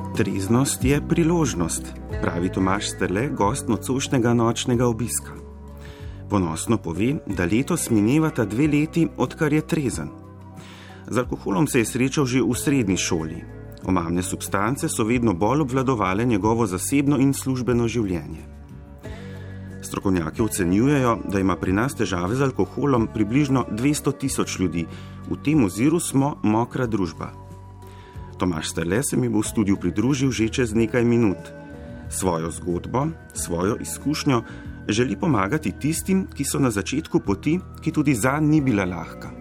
Treznost je priložnost, pravi Tomaž Strle, gost nocojšnjega nočnega obiska. Ponosno pove, da letos minevata 2 leti, odkar je trezen. Z alkoholom se je srečal že v srednji šoli. Omamne substance so vedno bolj obvladovale njegovo zasebno in službeno življenje. Strokovnjaki ocenjujejo, da ima pri nas težave z alkoholom približno 200 000 ljudi. V tem oziru smo mokra družba. Tomaž Strle se mi bo v studiu pridružil že čez nekaj minut. Svojo zgodbo, svojo izkušnjo želi pomagati tistim, ki so na začetku poti, ki tudi zanj ni bila lahka.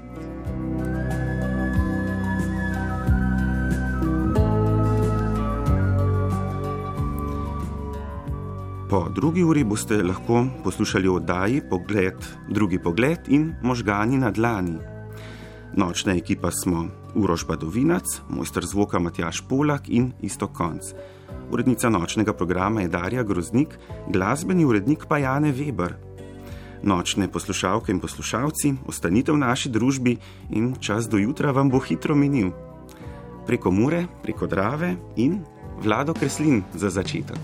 Po drugi uri boste lahko poslušali oddaji Drugi pogled in Možgani na dlani. Nočna ekipa smo Uroš Badovinac, mojster zvoka Matjaž Polak in Iztok Konc. Urednica nočnega programa je Darja Groznik, glasbeni urednik pa Jane Weber. Nočne poslušalke in poslušalci, ostanite v naši družbi in čas do jutra vam bo hitro minil. Preko Mure, preko Drave in Vlado Kreslin za začetek.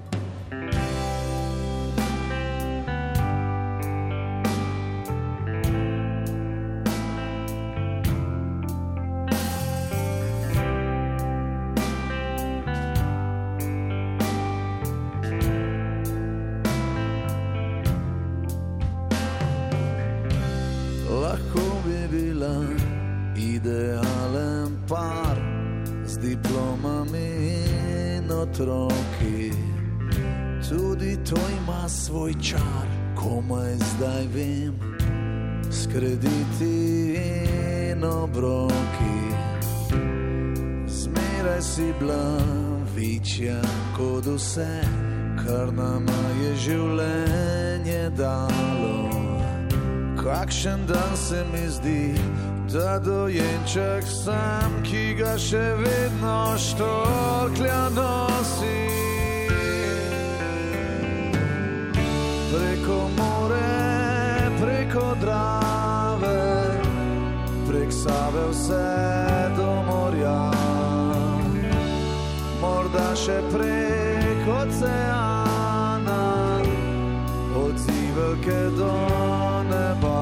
Tudi to ima svoj čar, komaj zdaj vem, s krediti in obroki. Zmeraj si bila večja kot vse, kar nama je življenje dalo. Kakšen dan se mi zdi, da dojenček sem, ki ga še vedno štorklja nosi. Preko more, preko Drave, prek Save vse do morja. Morda še prek oceana, od Zivelke do neba.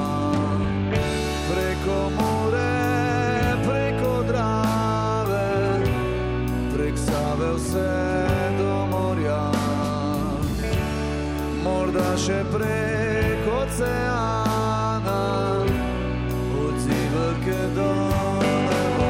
Preko more, preko Drave, prek Save vse do morja. Morda še prek oceana, od Zivelke do neba.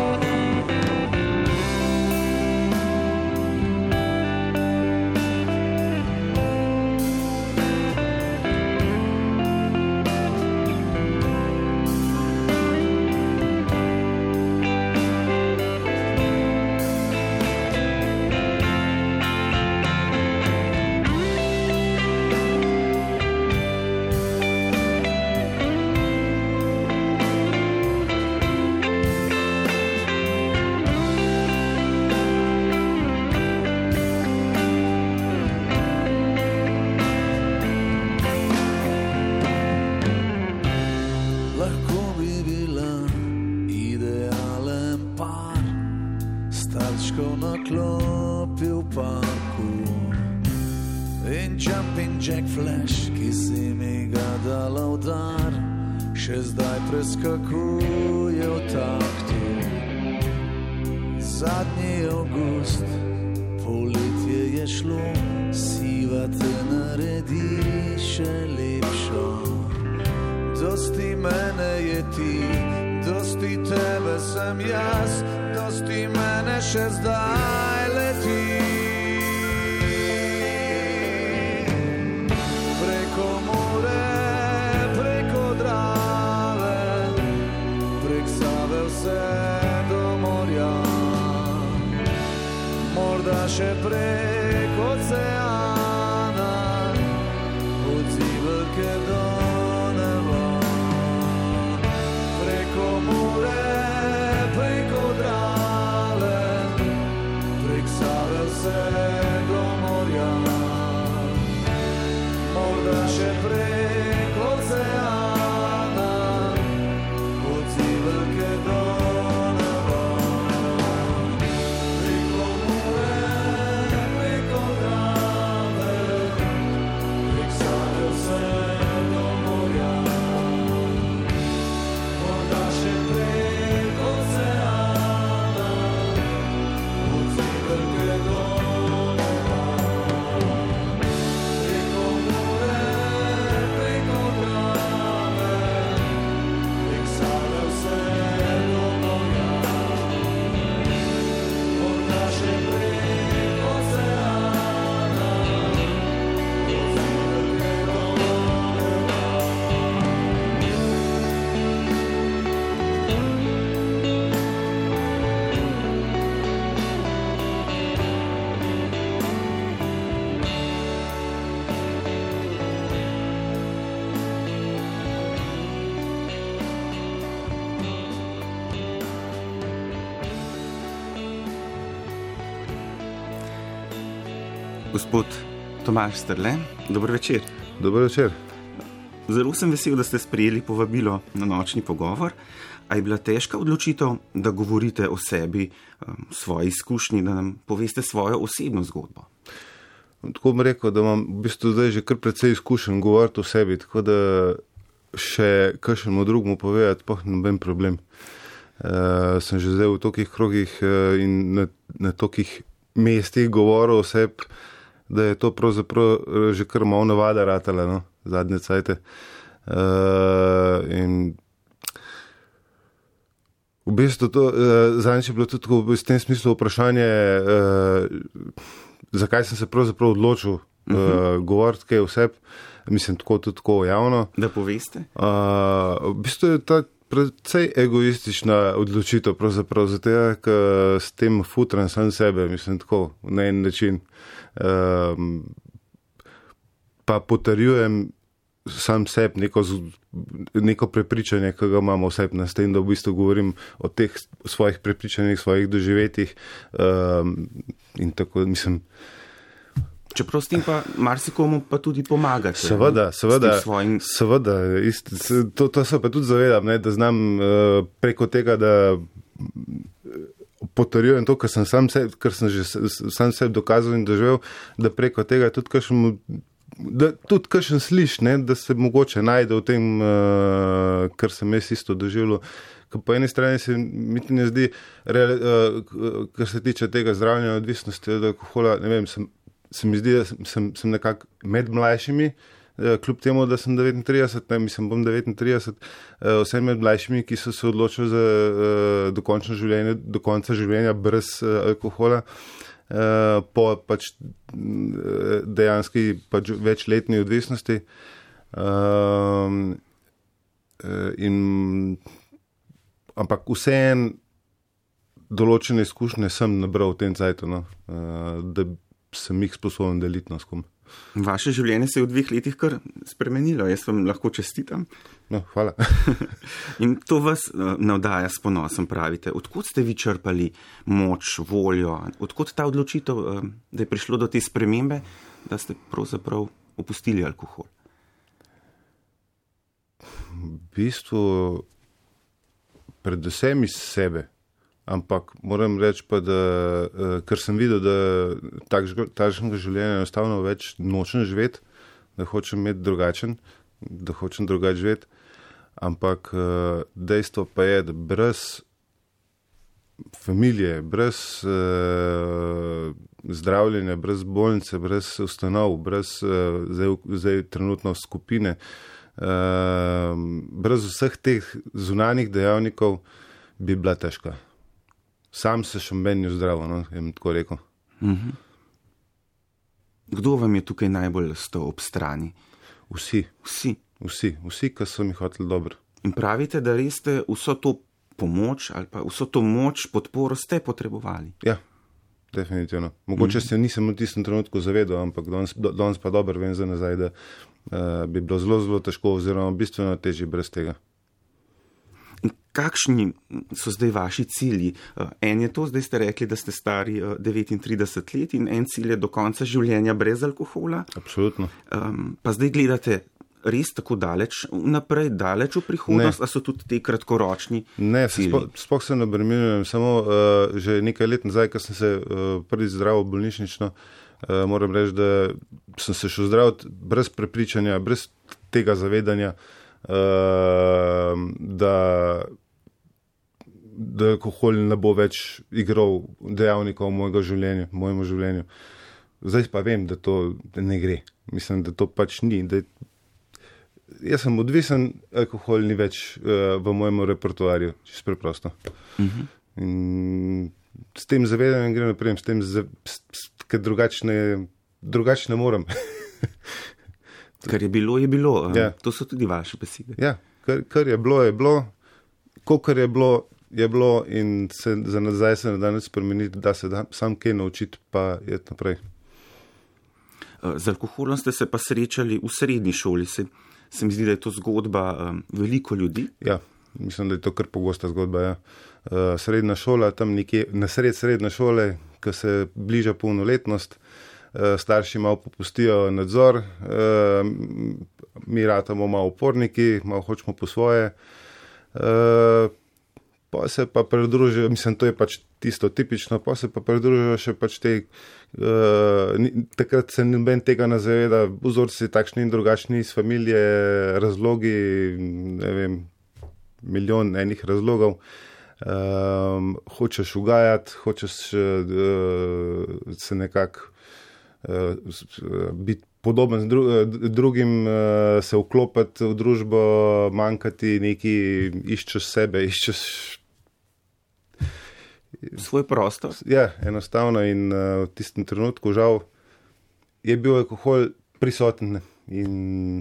Jack Flash, ki si mi ga dala v dar, še zdaj preskakuje v taktu. Zadnji avgust, poletje je šlo, siva te naredi še lepšo. Dosti mene je ti, dosti tebe sem jaz, dosti mene še zdaj leti. Preko more, preko Drave, prek Save vse do morja. Morda še prek oceana, od Zivelke do neba. Preko more, preko Drave, prek Save vse do morja. Morda še prek oceana, od Zivelke do neba. Preko more, Gospod Tomaž Strle, dober večer. Dober večer. Zelo sem vesel, da ste sprejeli povabilo na nočni pogovor. A je bila težka odločitev, da govorite o sebi, svoji izkušnji, da nam poveste svojo osebno zgodbo? Tako bom rekel, da imam v bistvu zdaj že kar precej izkušen govoriti o sebi, tako da še kakšnemu drugemu povedati, pa noben problem. Sem že zdaj v tolikih krogih in na tolikih mestih govoril o sebi, da je to pravzaprav že kar malo navada ratala, no, zadnje cajte. In v bistvu to, zadnjič je bilo tudi v tem smislu vprašanje, zakaj sem se pravzaprav odločil govoriti kaj o sebi, mislim tudi tako javno. Da poveste? V bistvu je ta predvsej egoistična odločitev, pravzaprav zato, ker s tem futram sam sebe, mislim tako, na en način. Pa potrjujem sam sebi neko prepričanje, ki ga imamo vse na tem, da v bistvu govorim o teh svojih prepričanjih, svojih doživetjih in tako, mislim. Čeprav s tem pa marsikomu pa tudi pomagate. Seveda, to se pa tudi zavedam, ne, da znam preko tega, da potrjujem to, kar sem že sam sebi dokazal in doživel, da preko tega tudi kakšen sliš, ne, da se mogoče najde v tem, kar sem jaz isto doživljal. Ker po eni strani se mi ne zdi, kar se tiče tega zdravljenja odvisnosti od alkohola, ne vem, se mi zdi, da sem nekako med mlajšimi, kljub temu, da sem 39, ne, mislim, bom 39, vsem med mlajšimi, ki so se odločili za do konca življenja brez alkohola, po pač dejanski pač večletni odvisnosti. Ampak vseeno določene izkušnje sem nabral v tem cajtu, no, da sem jih sposoben deliti s kom. Vaše življenje se je v 2 letih kar spremenilo, jaz vam lahko čestitam. No, hvala. In to vas navdaja s ponosom, pravite. Odkot ste vi črpali moč, voljo? Odkot ta odločitev, da je prišlo do te spremembe, da ste pravzaprav opustili alkohol? V bistvu predvsem iz sebe. Ampak moram reči pa, da ker sem videl, da takšnega življenja enostavno več nočem živeti, da hočem imeti drugačen, da hočem drugače živeti. Ampak dejstvo pa je, da brez familije, brez zdravljenja, brez bolnice, brez ustanov, brez zdaj trenutno skupine, brez vseh teh zunanjih dejavnikov bi bila težka. Sam se še meni zdravo, no, jim tako rekel. Kdo vam je tukaj najbolj stal ob strani? Vsi, ki so mi hoteli dobro. In pravite, da res ste vso to pomoč ali pa vso to moč, podporo ste potrebovali? Ja, definitivno. Mogoče se nisem v tistem trenutku zavedal, ampak danes pa dobro vem za nazaj, da bi bilo zelo, zelo težko oziroma bistveno težje brez tega. In kakšni so zdaj vaši cilji? En je to, zdaj ste rekli, da ste stari 39 let in en cilj je do konca življenja brez alkohola. Absolutno. Pa zdaj gledate res tako daleč naprej, daleč v prihodnost, a so tudi te kratkoročni cilji? Ne, sploh se ne obremenjujem, samo že nekaj let nazaj, ko sem se prvič zdravil bolnišnično, moram reči, da sem se šel zdraviti brez prepričanja, brez tega zavedanja, da alkohol ne bo več igral dejavnikov v mojemu življenju. Zdaj pa vem, da to ne gre. Mislim, da to pač ni. Jaz sem odvisen, alkohol ni več v mojem repertoarju, čisto preprosto. In s tem zavedanjem grem naprej, s tem, ker drugače ne morem. Kar je bilo, je bilo. Ja. To so tudi vaše besede. Ja, kar je bilo, je bilo. Kolikor je bilo in za nazaj se ne da nič spremeniti, da se da sam kaj naučiti, pa je naprej. Z alkoholom ste se pa srečali v srednji šoli. Se mi zdi, da je to zgodba veliko ljudi. Ja, mislim, da je to kar pogosta zgodba. Ja. Srednja šola, tam nekje na sred srednje šole, ko se bliža polnoletnost, starši malo popustijo nadzor, mi ratamo malo uporniki, malo hočemo po svoje. Pa se pa pridružijo, mislim, to je pač tisto tipično, pa se pa pridružijo še pač te, takrat se noben tega ne zaveda, vzorci takšni in drugačni iz familije, razlogi, ne vem, milijon enih razlogov. Hočeš ugajati, hočeš se nekako biti podoben drugim, se vklopiti v družbo, manjkati neki, iščeš sebe, iščeš svoj prostor. Ja, enostavno in v tistem trenutku žal je bil alkohol prisoten in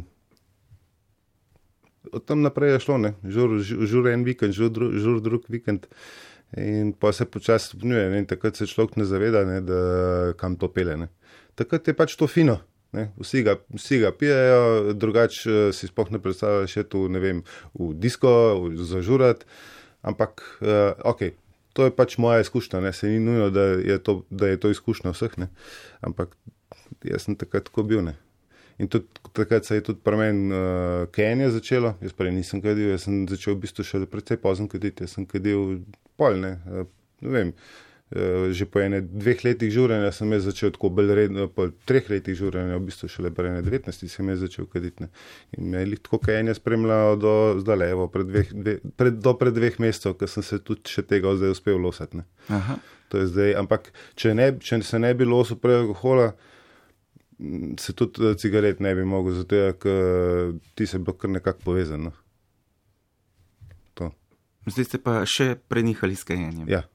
od tam naprej je šlo, ne, žur en vikend, žur drug vikend in pa se počasi stopnjuje, ne, in takrat se človek ne zaveda, ne, da kam to pele, ne. Takrat je pač to fino. Ne, vsi ga pijejo, drugače si sploh ne predstavljaš, je tu, ne vem, v disko, zažurat, ampak ok, to je pač moja izkušnja, ne, se ni nujno, da je to izkušnja vseh, ne, ampak jaz sem takrat tako bil, ne. In tudi takrat se je tudi pri meni kajenje začelo, jaz prej nisem kadil, jaz sem začel v bistvu še precej pozno kaditi, jaz sem kadil pol, ne vem, že po 2 letih žurenja sem jaz začel tako bolj redno, po 3 letih žurenja, v bistvu šele po 19 sem jaz začel kaditi, ne. In me je tako kajenje spremljalo do zdaj, evo, do pred 2 mesecev, ker sem se tudi še tega zdaj uspel losati, ne. Aha. To je zdaj, ampak če se ne bi losil prej alkohola, se tudi cigaret ne bi mogel, zato je, ker ti se bo kar nekako povezan, no. To. Zdaj ste pa še prenehali s kajenjem. Ja.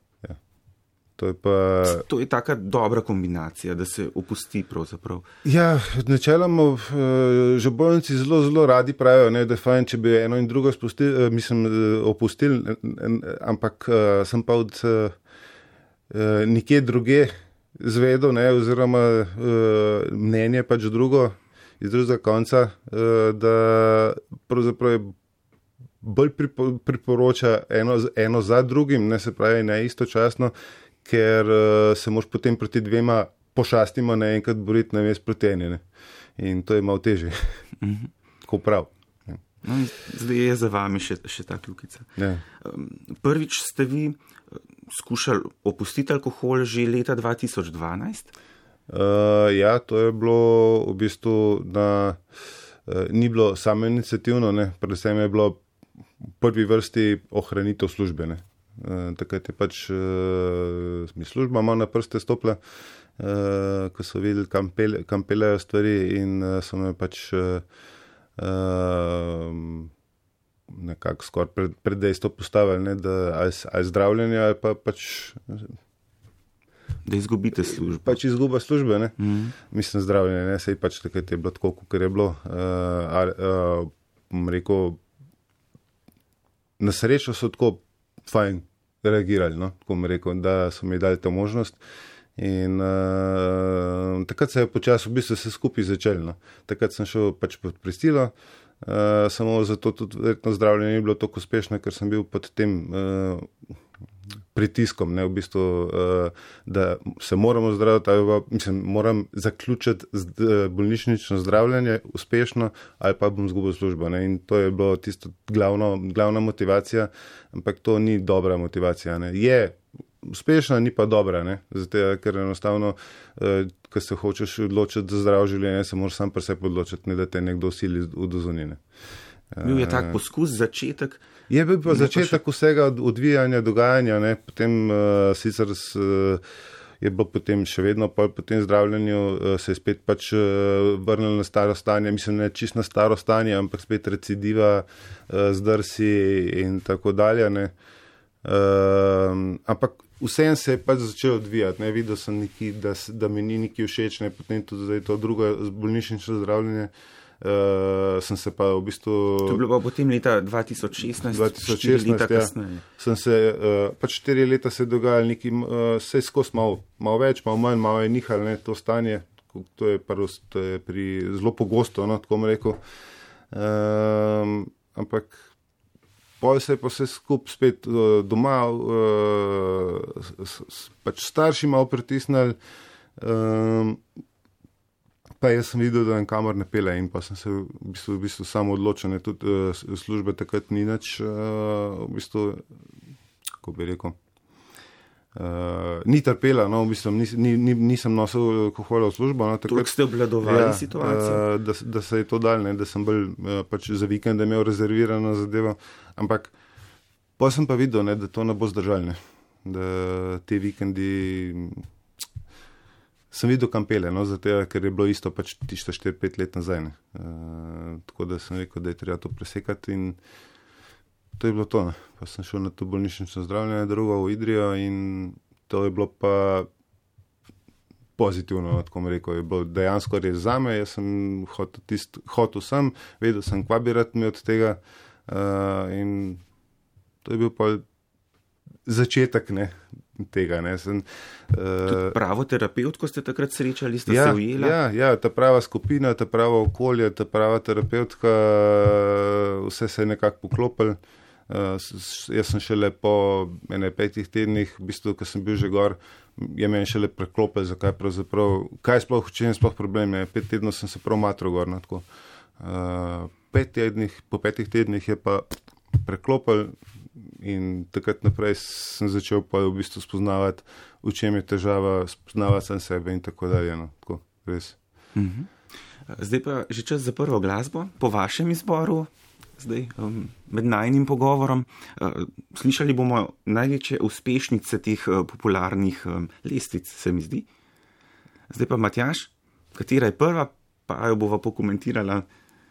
To je taka dobra kombinacija, da se opusti pravzaprav. Ja, načeloma že bolnici zelo radi pravijo, ne, da je fajn, če bi eno in drugo opustili, ampak sem pa od nikje druge zvedel, ne, oziroma mnenje pač drugo, iz drugega konca, da pravzaprav je bolj priporoča eno za drugim, ne, se pravi ne istočasno, ker se moš potem proti dvema pošastima naenkrat boriti na mest proti eni, ne. In to je malo težje. Tako prav. No, zdaj je za vami še ta kljukica. Ja. Prvič ste vi skušali opustiti alkohol že leta 2012? Ja, to je bilo v bistvu ni bilo samoiniciativno, ne, predvsem je bilo v prvi vrsti ohranitev službe, ne. Takrat je pač mi služba malo na prste stopila, ko so videli, kam pelejo stvari in so me pač nekako skoraj pred dejstvo postavili, ne, da ali zdravljenje ali pa pač da izgubite službo. Pač izguba službe, ne. Mislim zdravljenje, ne, sej pač takrat je bilo tako, kakor je bilo. Rekel, na srečo so tako fajn reagirali, no, tako mi rekel, da so mi dali to možnost in takrat se je počasi v bistvu vse skupaj začelo, no. Takrat sem šel pač pod pristilo, samo zato tudi verjetno zdravljenje ni bilo tako uspešno, ker sem bil pod tem pritiskom, ne, v bistvu, da se moramo zdraviti, mislim, moram zaključiti bolnišnično zdravljenje uspešno ali pa bom izgubil službo, ne, in to je bilo tisto glavna motivacija, ampak to ni dobra motivacija, ne. Je uspešna, ni pa dobra, ne, zato, ker enostavno, ko se hočeš odločiti za zdravo življenje, se moraš sam pri sebi odločiti, ne da te nekdo sili v dozunine. Bil je tak poskus, začetek? Je bil pa začetek vsega odvijanja, dogajanja, ne, potem sicer je bilo potem še vedno po tem zdravljenju, se je spet pač vrnil na staro stanje, mislim, ne čisto na staro stanje, ampak spet recidiva, zdrsi in tako dalje, ne. Ampak vsem se je pač začel odvijati, ne, videl sem da mi ni neki všeč, ne, potem tudi zdaj to drugo bolnišnično zdravljenje, sem se pa v bistvu... To je bilo pa potem leta 2016, 4 leta kasneje. Ja. Sem se, pač 4 leta se je dogajalo neki, vse skozi malo več, malo manj, malo je nihalo, ne, to stanje, to je pri zelo pogosto, no, tako bom rekel. Ampak pol se je pa vse skupaj spet doma, pač starši malo pritisnili, Pa jaz sem videl, da kamor ne pele in pa sem se v bistvu samo odločil, tudi službe takrat ni nič, v bistvu, kako bi rekel, ni trpela, no, v bistvu nisem nosil alkohola v službo. No, Toliko ste obvladovali situacijo? Da se je to dal, da sem bolj pač za vikend imel rezervirano zadevo, ampak pa sem pa videl, da to ne bo zdržal, da te vikendi sem videl kampele, no, zato, ker je bilo isto pač tisto 4-5 let nazaj. Tako da sem rekel, da je treba to presekati in to je bilo to. Ne. Pa sem šel na to bolnišnično zdravljenje, drugo v Idrijo in to je bilo pa pozitivno, tako mi rekel, je bilo dejansko res zame, jaz sem hotel sem, vedel sem, kva bi rad mi od tega in to je bil pa začetek, tega. Pravo terapevtko ste takrat srečali, ste se ujeli? Ja, ta prava skupina, ta prava okolje, ta prava terapevtka, vse se je nekako poklopil. Jaz sem šele po 5 tednih, v bistvu, ko sem bil že gor, je meni šele preklopil, zakaj pravzaprav, kaj sploh, če je sploh problem, 5 tednov sem se prav matro gor. Po 5 tednih je pa preklopil in takrat naprej sem začel pa v bistvu spoznavati, v čem je težava, spoznavati sam sebe in tako dalje. Tako, res. Zdaj pa že čas za prvo glasbo, po vašem izboru, zdaj med najnim pogovorom. Slišali bomo največje uspešnice teh popularnih lestvic, se mi zdi. Zdaj pa Matjaž, katera je prva, pa jo bova pokomentirala.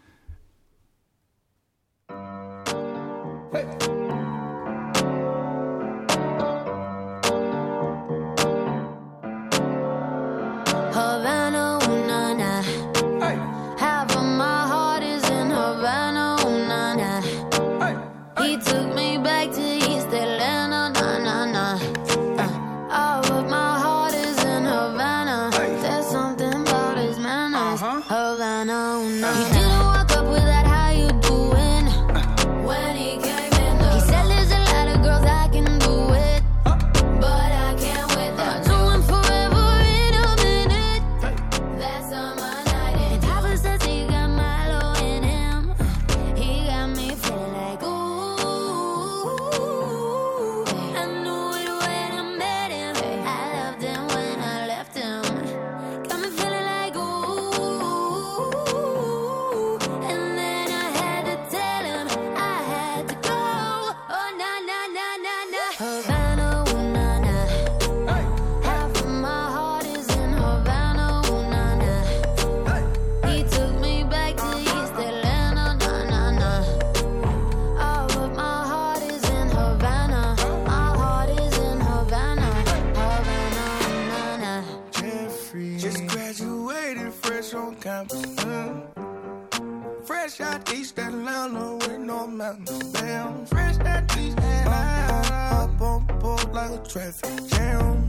Fresh out East Atlanta with no mountains. Damn, fresh out East Atlanta. Up on board like a traffic jam.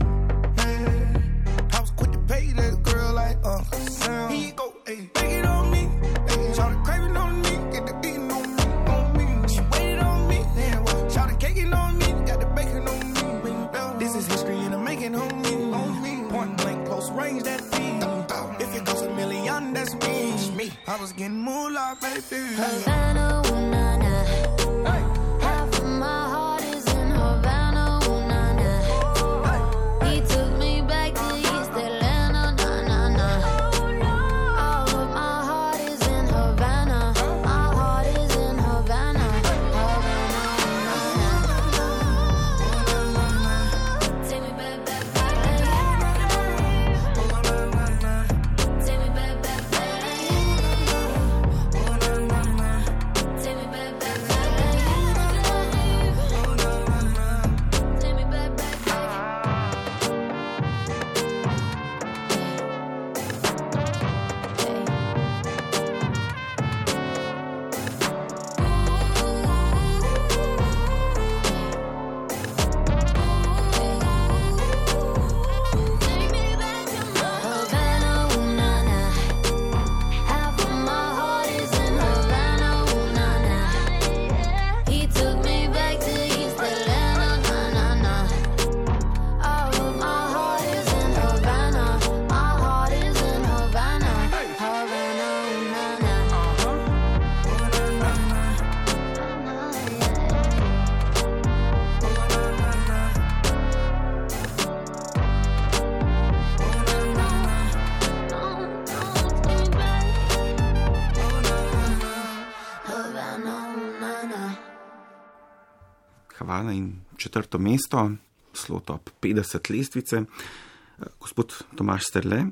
Man, I was quick to pay that girl like Uncle Sam. He go, hey, take it on me. Hey, shout it craving on me. Get the beating on me. She waited on me. Damn, shout it caking on me. Got the bacon on me. This is history and I'm making on me. Point blank, close range, that feed. If it goes $1 million, that's me. I was getting moolah, baby. Havana, ooh, nah, nah. Hey. Half of my heart is in Havana, ooh, nah, nah. Hey. He took me back to East Atlanta, nah, nah, nah. All of my heart is in Havana. My heart is in Havana. Havana, ooh, nah, nah. Take me back, back, back. Take me back, back, back. končala in 4. mesto, slo top 50 lestvice. Gospod Tomaž Sterle,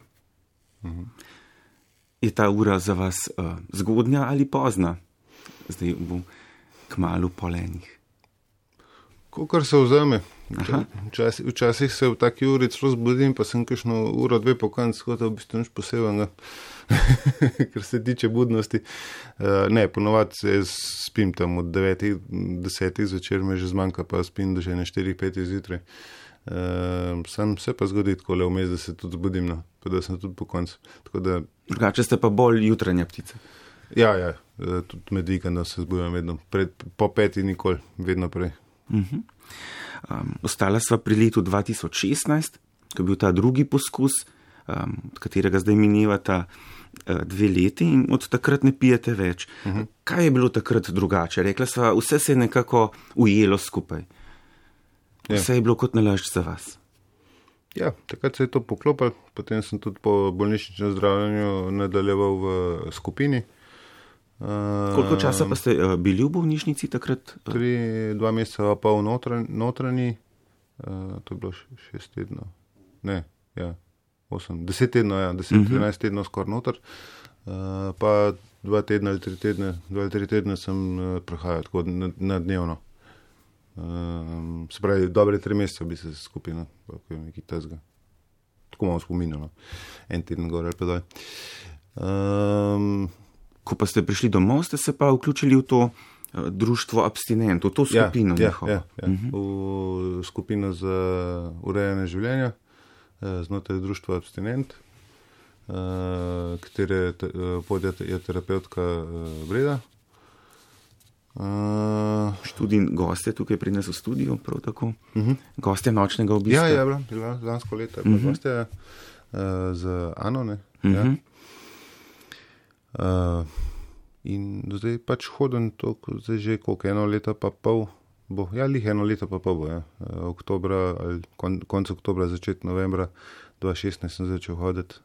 je ta ura za vas zgodnja ali pozna? Zdaj bo kmalu pol enih. Kakor se vzame. Včasih se v taki uri celo zbudim, pa sem kakšno uro, 2 po koncu, tako da v bistvu nič posebnega, ker se tiče budnosti. Ne, ponovadi se spim tam od 9-10 zvečer, me že zmanjka, pa spim do že 4-5 zjutraj. Sam se pa zgodi tako le vmes, da se tudi zbudim, no, pa da sem tudi po koncu. Drugače ste pa bolj jutranja ptica. Ja, tudi med vikendom se zbudam vedno, po 5 nikoli, vedno prej. Ostala sva pri letu 2016, ko je bil ta drugi poskus, od katerega zdaj minevata 2 leti in od takrat ne pijete več. Kaj je bilo takrat drugače? Rekla sva, vse se je nekako ujelo skupaj. Vse je bilo kot nalašč za vas. Ja, takrat se je to poklopilo, potem sem tudi po bolnišničnem zdravljenju nadaljeval v skupini. Koliko časa pa ste bili v bolnišnici takrat? 2 meseca pa v notranji, to je bilo 6 tednov, 10 tednov, 10-11 tednov skoraj noter, pa 2 tedna ali 3 tedne sem prehajal tako na dnevno. Se pravi, dobre 3 mesece bi se skupino, kako je nekaj tezga. Tako imamo spominjeno, 1 teden gor ali pa doj. Ko pa ste prišli domov, ste se pa vključili v to društvo Abstinent, v to skupino njihovo. Ja. V skupino za urejanje življenja, znotraj društva Abstinent, katere vodja je terapeutka Breda. Študij gostje tukaj pri nas v studiu, prav tako. Gostje nočnega obiska. Ja, bila lansko leto, je bila gostje z Ano, ne? In do zdaj pač hodim to, zdaj že koliko, 1 leto pa pol bo, lih 1 leto pa pol bo, oktobra ali konec oktobra, začet novembra 2016 sem začel hoditi.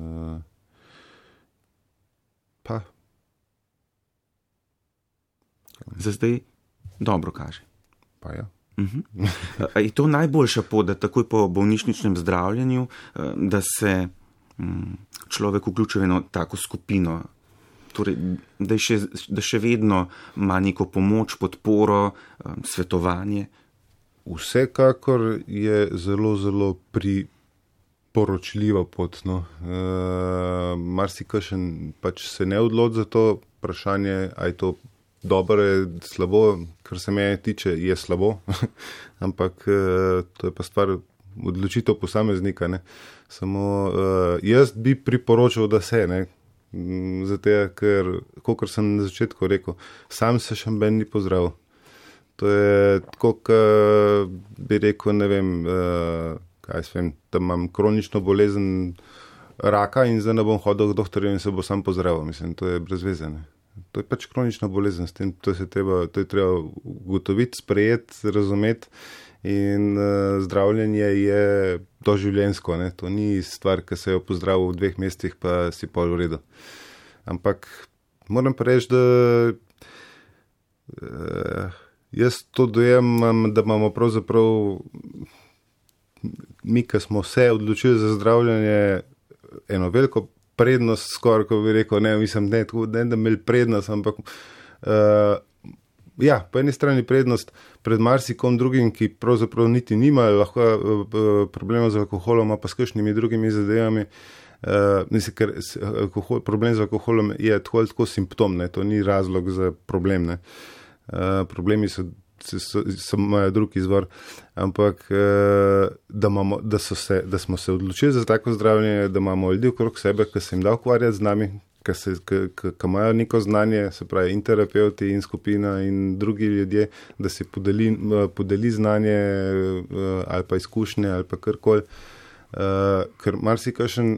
Za zdaj dobro kaže. Pa ja. Je to najboljša pot, da takoj po bolnišničnem zdravljenju, da se človek vključi v eno tako skupino, torej, da še vedno ima neko pomoč, podporo, svetovanje? Vsekakor je zelo, zelo priporočljiva pot. No. Marsikakšen pač se ne odloči za to vprašanje, a je to dobro, je slabo, kar se mene tiče, je slabo, ampak to je pa stvar odločitev posameznika. Ne. Samo jaz bi priporočal, da se, ne. Zato, ker, kot sem na začetku rekel, sam se še ben ni pozdravil. To je tako, bi rekel, ne vem, da imam kronično bolezen raka in zdaj ne bom hodil k doktorju in se bo sam pozdravil. Mislim, to je brez veze, ne. To je pač kronična bolezen, s tem to je treba ugotoviti, sprejeti, razumeti in zdravljenje je doživljenjsko, ne. To ni stvar, ki se jo pozdravil v 2 mesecih, pa si pol v redu. Ampak moram pa reči, da jaz to dojemam, da imamo pravzaprav mi, ki smo se odločili za zdravljenje, eno veliko prednost, skoraj, ko bi rekel, ne, mislim, ne, tako, da imeli prednost, ampak po eni strani prednost pred marsikom drugim, ki pravzaprav niti nimajo lahko problemov z alkoholom, pa s kakšnimi drugimi zadevami. Mislim, ker problem z alkoholom je tako simptom, ne, to ni razlog za problem, ne. Problemi imajo drug izvor, ampak da smo se odločili za tako zdravljenje, da imamo ljudi okrog sebe, ki se jim da ukvarjati z nami, ki imajo neko znanje, se pravi in terapeuti in skupina in drugi ljudje, da se podeli znanje ali pa izkušnje ali pa karkoli, ker marsikakšen,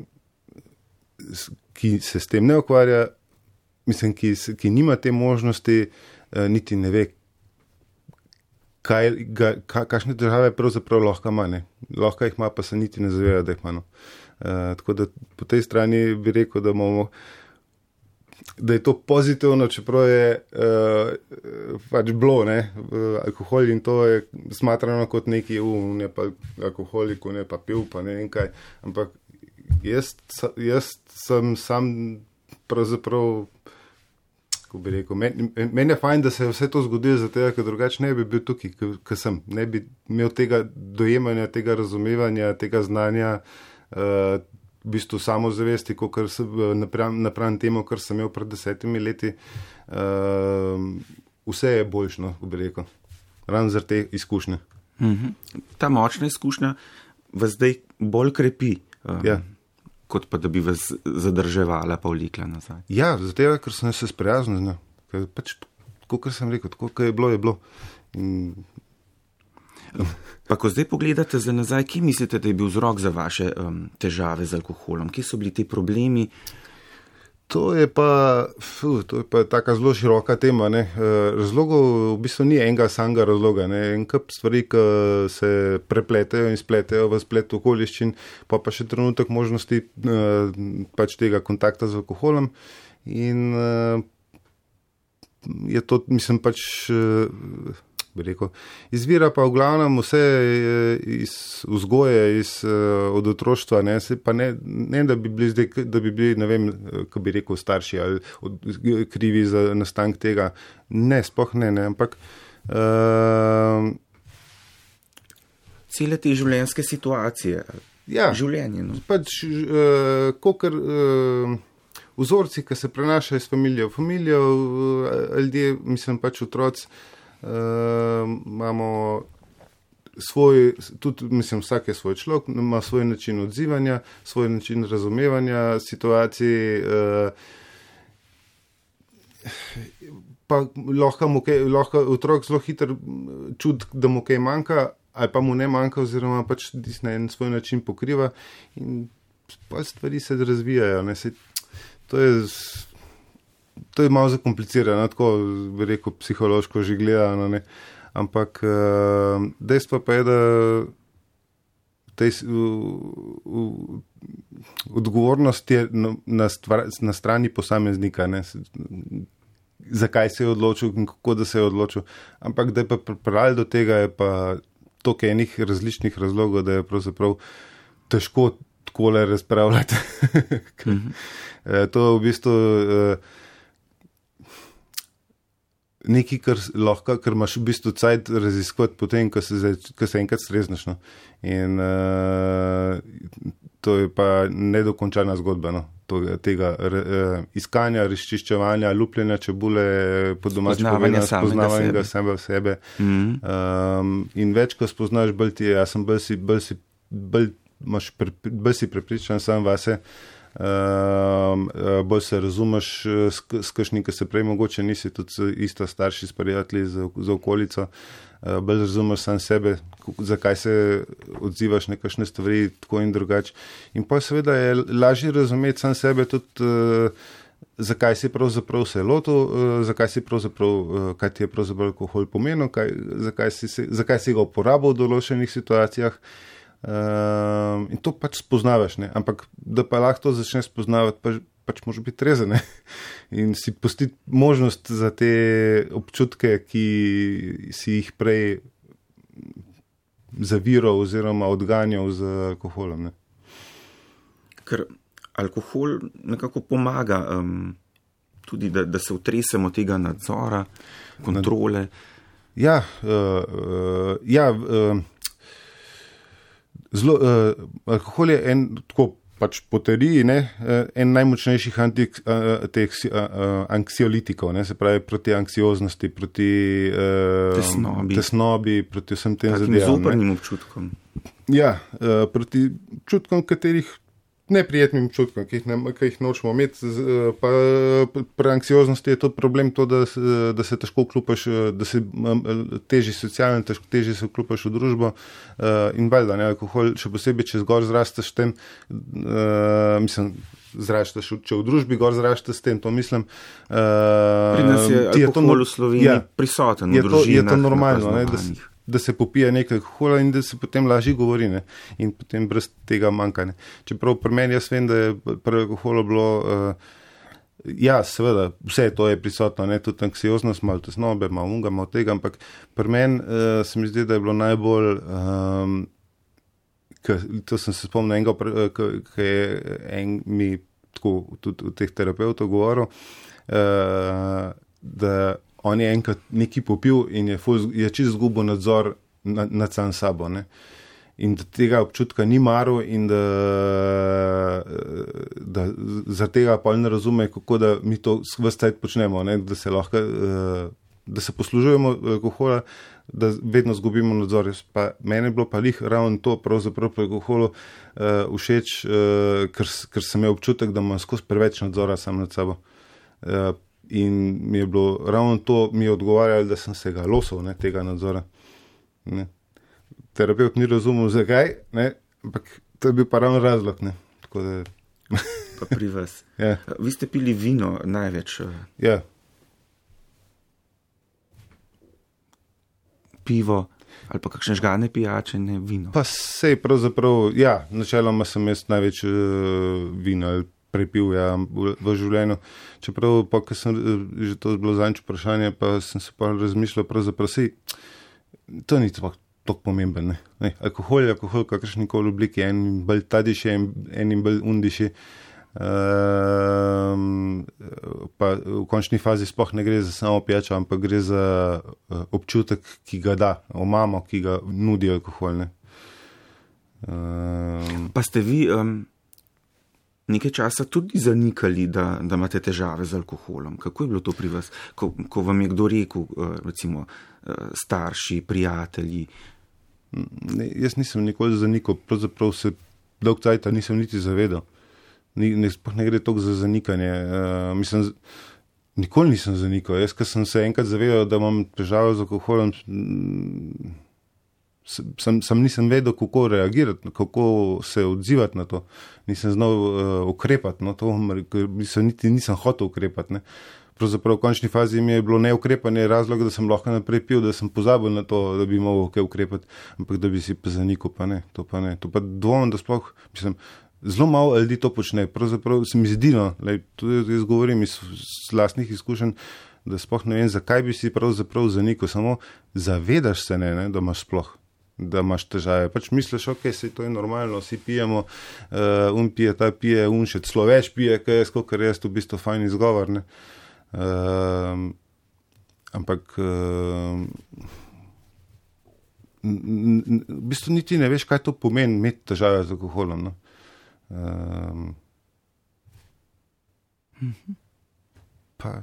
ki se s tem ne ukvarja, mislim, ki nima te možnosti, niti ne ve, kakšne države pravzaprav lahko ima, ne. Lahko jih ima, pa se niti ne zaveda, da jih ima. Tako da po tej strani bi rekel, da imamo da je to pozitivno, čeprav je pač bilo, ne, alkohol in to je smatrano kot neki, ne pa alkoholik, ne pa pil, pa ne vem kaj, ampak jaz sem sam pravzaprav, kako bi rekel, meni je fajn, da se je vse to zgodilo, zato, ker drugače ne bi bil tukaj, ker sem, ne bi imel tega dojemanja, tega razumevanja, tega znanja, v bistvu samozavesti, kot napram temu, kar sem imel pred 10 leti, vse je boljšno, bi rekel, ravno zaradi te izkušnje. Ta močna izkušnja vas zdaj bolj krepi, kot pa da bi vas zadrževala pa vlekla nazaj. Ja, zato, ker sem se sprijaznil z njo, ker pač, kot sem rekel, tako, kar je bilo. Pa ko zdaj pogledate za nazaj, kje mislite, da je bil vzrok za vaše težave z alkoholom? Kje so bili ti problemi? To je pa taka zelo široka tema. Ne. Razlogov v bistvu ni enega samega razloga. Ne. En kup stvari, ki se prepletejo in spletejo v splet okoliščin, pa še trenutek možnosti pač tega kontakta z alkoholom. In je to, mislim, pač bi rekel, izvira pa v glavnem vse iz vzgoje, od otroštva, ne, pa ne da bi bili zdaj, da bi bili, ne vem, kako bi rekel, starši ali krivi za nastank tega. Ne, sploh ne, ampak cele te življenjske situacije, življenje. No. Pač, kakor vzorci, ki se prenašajo iz familije v familijo, ljudje, mislim, pač otroci, imamo svoj, tudi, mislim, vsak je svoj človek, ima svoj način odzivanja, svoj način razumevanja situacij, pa lahko otrok zelo hitro čuti, da mu kaj manjka, ali pa mu ne manjka, oziroma pač na en svoj način pokriva in pa stvari se razvijajo. Ne, To je malo zakomplicirano, tako bi rekel, psihološko že gledano, ne. Ampak dejstvo pa je, da odgovornost je na strani posameznika, ne. Zakaj se je odločil in kako da se je odločil. Ampak da je pa pripeljalo do tega, je pa toliko enih različnih razlogov, da je pravzaprav težko takole razpravljati. To v bistvu nekaj, kar imaš v bistvu cajt raziskovati potem, ko se enkrat strezneš. No. In to je pa nedokončana zgodba, no. Tega iskanja, razčiščevanja, lupljenja čebule, po domače povedano, spoznavanja sebe v sebe. In več, ko spoznaš, bolj si prepričan sam vase, bolj se razumeš s kakšnim, ki se prej mogoče nisi tudi isto starši s prijatelji za okolico, bolj razumeš sam sebe, zakaj se odzivaš na kakšne stvari tako in drugače. In pa seveda je lažje razumeti sam sebe tudi, zakaj si pravzaprav se lotil, kaj ti je pravzaprav alkohol pomenil, zakaj si ga uporabil v določenih situacijah. In to pač spoznavaš, ne? Ampak da pa lahko to začneš spoznavati, pač moraš biti trezen, ne? In si pustiti možnost za te občutke, ki si jih prej zaviral oziroma odganjal z alkoholom. Ne? Ker alkohol nekako pomaga tudi, da se utresemo tega nadzora, kontrole. Alkohol je tako pač po teoriji, en najmočnejših anksiolitikov, se pravi proti anksioznosti, proti tesnobi, proti vsem tem zadevam. Takim zoprnim občutkom. Ja, proti občutkom, katerih neprijetnim občutkom, ki jih nočemo imeti. Pa pri anksioznosti je to problem to, da se težko vklopiš, da se težje socialno, težje se vklopiš v družbo in valjda, ne, alkohol, še posebej, če zgor zrasteš s tem, mislim, zrašteš, če v družbi gor zrašteš s tem, to mislim. Pri nas je alkohol v Sloveniji prisoten v družinah. Je to normalno, ne, da se popije nekaj alkohola in da se potem lažje govori, ne, in potem brez tega manjka. Ne. Čeprav pri meni jaz vem, da je pri alkoholu bilo Ja, seveda, vse to je prisotno, ne, tudi anksioznost, malo tesnobe, malo unga, malo tega, ampak pri meni se mi zdi, da je bilo najbolj, to sem se spomnil enega, ki je en mi tako tudi od teh terapeutov govoril, da on je enkrat nekaj popil in je čisto izgubil nadzor nad sam sabo, ne. In da tega občutka ni maru in da za tega pa ne razume, kako da mi to ves cajt počnemo, ne? Da se lahko, da se poslužujemo alkohola, da vedno zgubimo nadzor. Mene je bilo pa ravno to pravzaprav pri alkoholu všeč, ker sem imel občutek, da imam skozi preveč nadzora sam nad sabo. In mi je bilo ravno to, mi je odgovarjalo, da sem se ga losal, ne, tega nadzora. Ne. Terapeut ni razumel, zakaj, ne, ampak to je bil pa ravno razlog, ne, tako da... Pa pri vas. Ja. Vi ste pili vino največ. Ja. Pivo ali pa kakšne žgane pijače, ne vino. Pa sej pravzaprav, ja, načeloma sem jaz največ vina ali prepil, ja, v življenju. Čeprav pa, ko sem že to bilo zadnjič vprašanje, pa sem se pa razmišljal, pravzaprav sej, to ni tako pomemben, ne. Alkohol je alkohol, kakršnikoli obliki, en bolj tadiši, en bolj undiši. Pa v končni fazi sploh ne gre za samo pijačo, ampak gre za občutek, ki ga da, omamo, ki ga nudi alkohol, ne. Pa ste vi nekaj časa tudi zanikali, da imate težave z alkoholom. Kako je bilo to pri vas, ko vam je kdo rekel, recimo starši, prijatelji? Ne, jaz nisem nikoli zanikal, pravzaprav se dolg cajta nisem niti zavedal. Sploh ne gre toliko za zanikanje. Nikoli nisem zanikal. Jaz, ko sem se enkrat zavedal, da imam težave z alkoholom, nisem vedel, kako reagirati, kako se odzivati na to. Nisem znal ukrepati, no, to nisem hotel ukrepati, ne. Pravzaprav v končni fazi mi je bilo neukrepanje razlog, da sem lahko naprej pil, da sem pozabil na to, da bi mogel kaj ukrepati, ampak da bi si pa zanikal, pa ne. To pa dvomim, da sploh, zelo malo ljudi to počne. Pravzaprav se mi zdi, no, tudi jaz govorim iz lastnih izkušenj, da sploh ne vem, zakaj bi si pravzaprav zanikal, samo zavedaš se, ne, da imaš sploh, da imaš težave. Pač misliš, ok, sej to je normalno, vsi pijemo, pije, ta pije, še celo več pije, kaj jaz, kakor jaz, v bistvu fajn izgovor, ne. Ampak v bistvu niti ne veš, kaj to pomeni imeti težave z alkoholom, no. Pa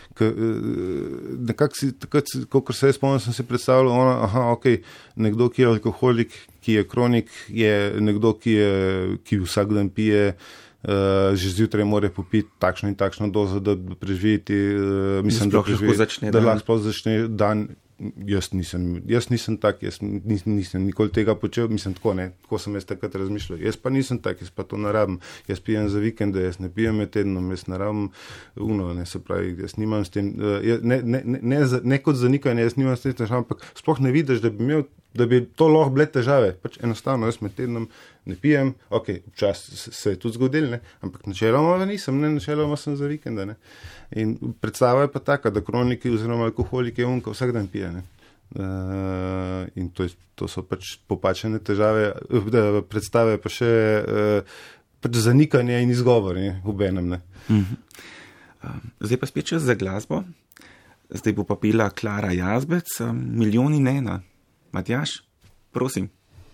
nekako si, takrat, kakor se jaz spomnim, sem si predstavljal, ok, nekdo, ki je alkoholik, ki je kronik, je nekdo, ki vsak dan pije, že zjutraj mora popiti takšno in takšno dozo, da preživeti, mislim, da lahko sploh začne dan. Jaz nisem tak, jaz nisem nikoli tega počel, mislim tako, ne, tako sem jaz takrat razmišljal. Jaz pa nisem tak, jaz pa to ne rabim. Jaz pijem za vikende, jaz ne pijem med tednom, jaz ne rabim ne, se pravi, jaz nimam s tem, ne kot zanikanje, jaz nimam s tem težav, ampak sploh ne vidiš, da bi to lahko bile težave. Pač enostavno, jaz med tednom ne pijem, ok, občas se je tudi zgodil, ne, ampak načeloma nisem, ne, načeloma sem za vikende, ne. In predstava je pa taka, da kroniki oziroma alkoholiki unka vsak dan pije, ne. In to so pač popačene težave, predstave pa še pač zanikanje in izgovor, ne, obenem, ne. Zdaj pa spet čas za glasbo. Zdaj bo pa pela Klara Jazbec, Milijon in ena. Matjaž, prosim.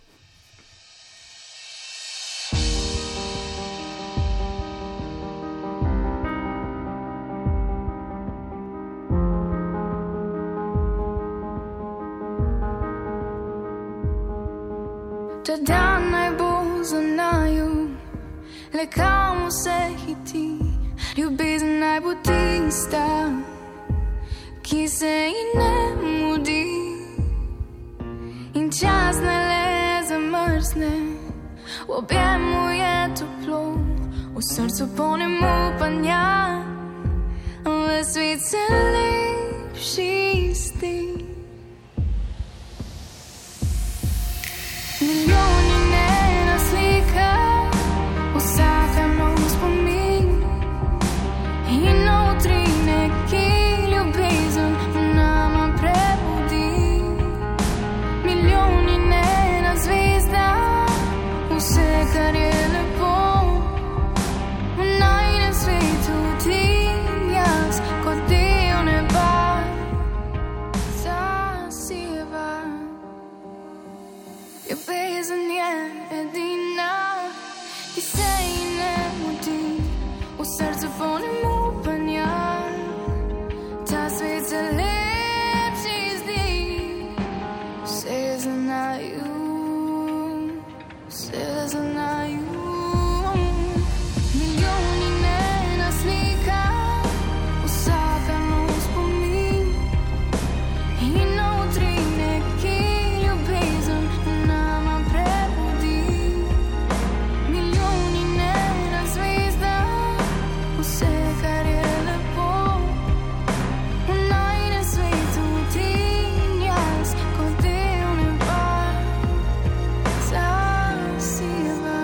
Ta dan naj bo za naju, le kam vse hiti, ljubezen naj bo tista, ki se ji ne mudi. In čas ne le zamrzne, v objemu je toplo, v srcu polnem upanja, v svet se lepši zdi. Milijon in ena slika, vsaka nov spomin in edina, ki se ji ne mudi, v srcu polnem upanja. Ta svet se lepši zdi, vse je za naju, vse je za naju. Milijoni njena slika, vsaka nov spomin in notri neki ljubezen nama prebudi. Milijoni njena zvezda, vse kar je lepo v najinem svetu, ti in jaz kot del neba zasiva.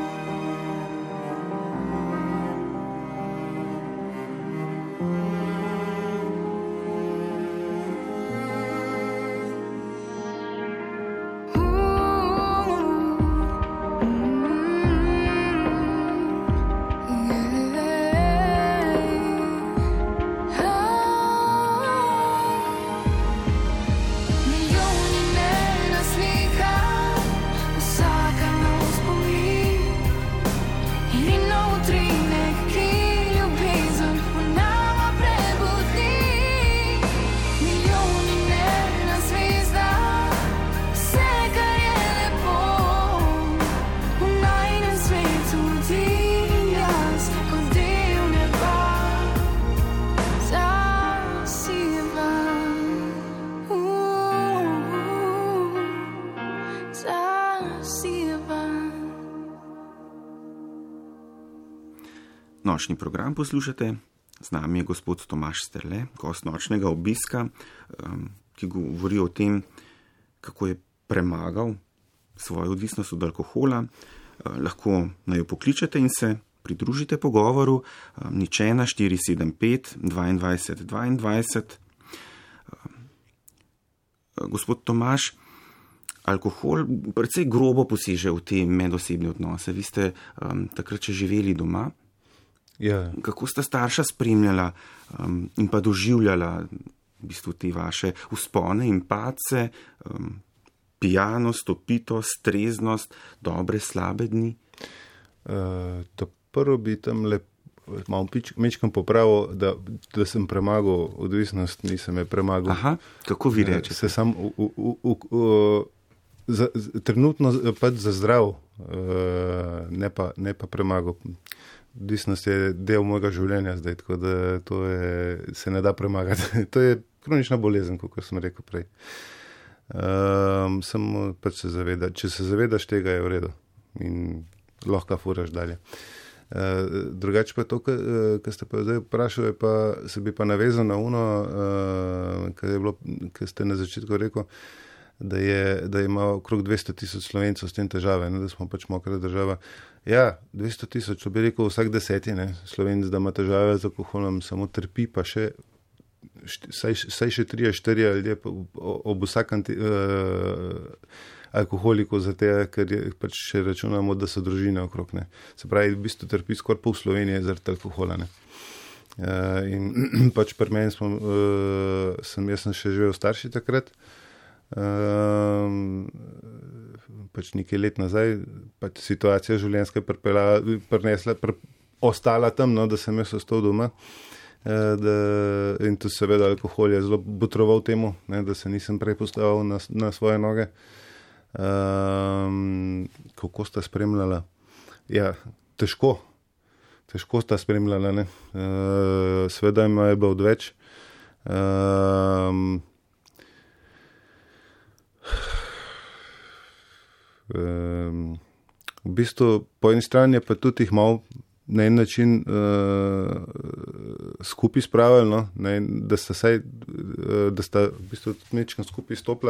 Milijoni njena slika, vsaka nov spomin in notri neki ljubezen v nama prebudi. Milijoni njena zvezda, vse kar je lepo v najinem svetu, ti in jaz kot del neba zasiva. Zasiva. Nočni program poslušate, z nami je gospod Tomaž Sterle, gost nočnega obiska, ki govori o tem, kako je premagal svojo odvisnost od alkohola. Lahko naj jo pokličete in se pridružite pogovoru, 01 475 22 22. Gospod Tomaž, alkohol precej grobo poseže v te medosebne odnose. Vi ste takrat še živeli doma. Ja, Kako sta starša spremljala in pa doživljala v bistvu te vaše vzpone in padce, pijanost, opitost, treznost, dobre, slabe dni? to prvo bi tam malo mečkam popravil, da sem premagal odvisnost, nisem je premagal. Aha, kako vi rečete? Se sam trenutno pač za zdrav, ne pa premagal. Odvisnost je del mojega življenja zdaj, tako da se ne da premagati. To je kronična bolezen, kot sem rekel prej. Samo pač se zaveda. Če se zavedaš tega, je v redu in lahko furaš dalje. Drugače pa to, kar ste pa zdaj vprašali, se bi pa navezal na ono, kar ste na začetku rekel, da ima okrog 200,000 Slovencev s tem težave, ne, da smo pač mokra država. Ja, 200,000, bi rekel vsak 10, ne, Slovenc, da ima težave z alkoholom, samo trpi, pa še saj še 3-4 ljudje ob vsakem alkoholiku, zato ker pač še računamo, da so družine okrog. Ne. Se pravi, v bistvu trpi skoraj pol Slovenije zaradi alkohola. Ne. In pač pri meni jaz sem še živel starši takrat, pač nekaj let nazaj, pač situacija življenjska ostala tam, no, da sem jaz ostal doma. In tudi seveda alkohol je zelo botroval temu, ne, da se nisem prej postavil na svoje noge. Kako sta spremljala? Ja, težko sta spremljala, ne. Seveda ima je bilo odveč. V bistvu po eni strani je pa tudi jih malo na en način skupaj spravili, no, ne, da sta v bistvu tudi nečkam skupaj stopila,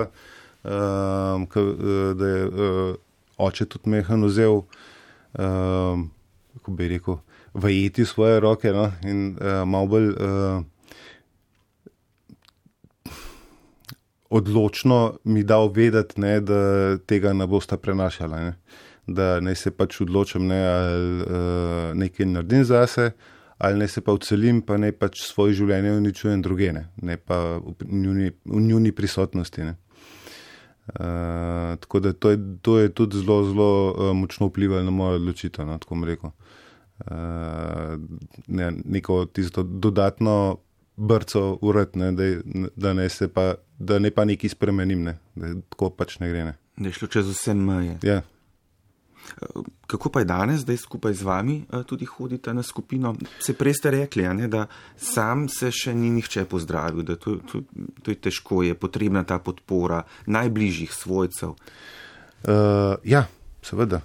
da je oče tudi mehan vzel, kako bi rekel, vajeti v svoje roke, no, in malo bolj odločno mi dal vedeti, ne, da tega ne bosta prenašala, ne. Da naj se pač odločim, ne, ali nekaj naredim zase, ali naj se pa odselim, pa naj pač svoje življenje uničujem druge, ne pa v njuni prisotnosti. Ne. Tako da to je tudi zelo, zelo močno vplivalo na mojo odločitev, no, tako bom rekel. Neko tisto dodatno brco ured, ne, da ne pa nekaj spremenim, ne, da tako pač ne gre. Ne. Da je šlo čez vse meje. Ja. Kako pa je danes, zdaj skupaj z vami tudi hodite na skupino? Se prej ste rekli, ne, da sam se še ni nihče pozdravil, da to je težko, je potrebna ta podpora najbližjih svojcev. Ja, seveda.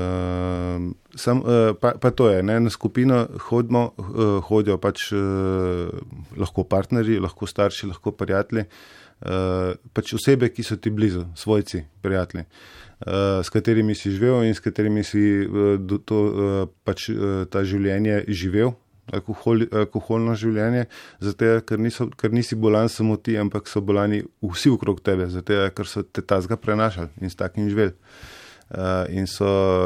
Pa to je, ne, na skupino hodijo pač lahko partnerji, lahko starši, lahko prijatelji, pač osebe, ki so ti blizu, svojci, prijatelji. S katerimi si živel in s katerimi si pač ta življenje živel, alkoholno življenje, zato ker nisi bolan samo ti, ampak so bolani vsi okrog tebe, zato ker so te tazga prenašali in s takim živeli. In so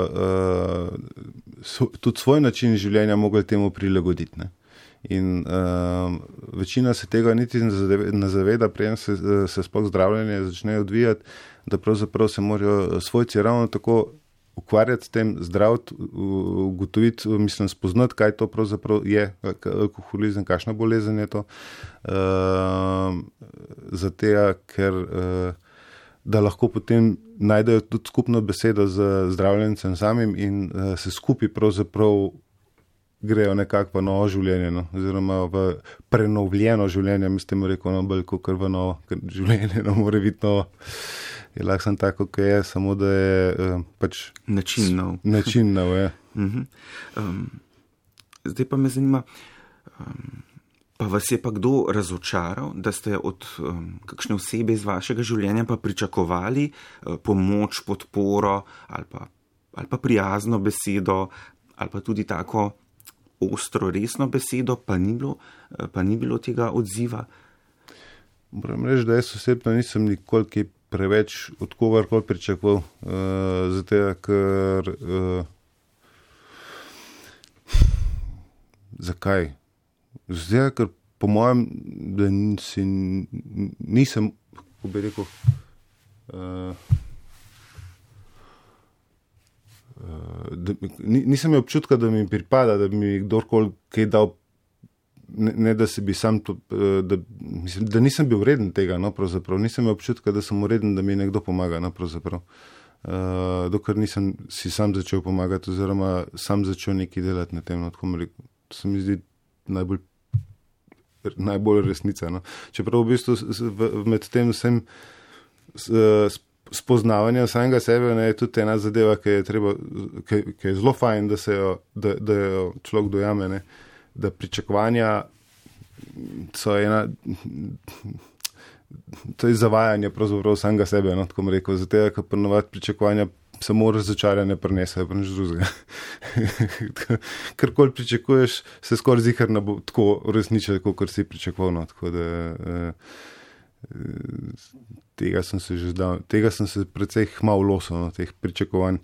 tudi svoj način življenja mogli temu prilagoditi. Ne? In večina se tega niti ne zaveda, preden se sploh zdravljenje začne odvijati, da pravzaprav se morajo svojci ravno tako ukvarjati s tem, zdraviti, ugotoviti, spoznati, kaj to pravzaprav je, alkoholizem, kakšna bolezen je to. Zato, ker da lahko potem najdejo tudi skupno besedo z zdravljencem samim in se skupaj pravzaprav grejo nekako v novo življenje, no? Oziroma v prenovljeno življenje, mislim rekel, no, bolj kot v novo, ker življenje mora biti novo. Je lahko sem tako, kot je, samo da je pač način nov. Način nov, ja. Zdaj pa me zanima, pa vas je pa kdo razočaral, da ste od kakšne osebe iz vašega življenja pa pričakovali pomoč, podporo ali pa prijazno besedo ali pa tudi tako ostro, resno besedo, pa ni bilo tega odziva? Moram reči, da jaz osebno nisem nikoli preveč od kogarkoli pričakoval, zato ker zakaj? Zato ker po mojem, da nisem, kako bi rekel, nisem imel občutka, da mi pripada, da bi mi kdorkoli kaj dal, ne da si bi sam to, da nisem bil vreden tega, no, pravzaprav. Nisem imel občutka, da sem vreden, da mi nekdo pomaga, no, pravzaprav. Dokler nisem si sam začel pomagati, oziroma sam začel nekaj delati na tem, no, tako mi rekel, to se mi zdi najbolj resnica, no. Čeprav v bistvu med tem vsem spoznavanja samega sebe, ne, je tudi ena zadeva, ki je zelo fajn, da jo človek dojame, ne, da pričakovanja so to je zavajanje pravzaprav samega sebe, no, tako bom rekel, zato je, ker ponovadi pričakovanja samo razočaranje prinesejo, pa nič drugega. Karkoli pričakuješ, se skoraj ziher ne bo tako uresničilo, kot si pričakoval, no, tako da tega sem se precej hmal losil, no, teh pričakovanj.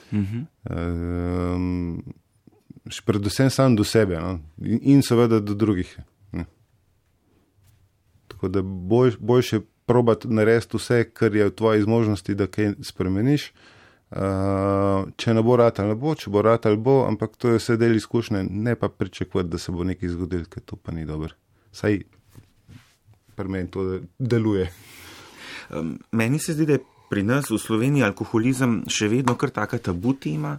Predvsem sam do sebe, no, in seveda do drugih. Ne. Tako da boljše probati narediti vse, kar je v tvoji zmožnosti, da kaj spremeniš. Če ne bo ratal, ne bo, če bo ratal, bo, ampak to je vse del izkušnje, ne pa pričakovati, da se bo nekaj zgodilo, ker to pa ni dobro. Saj pri meni to deluje. Meni se zdi, da je pri nas v Sloveniji alkoholizem še vedno kar taka tabu tema.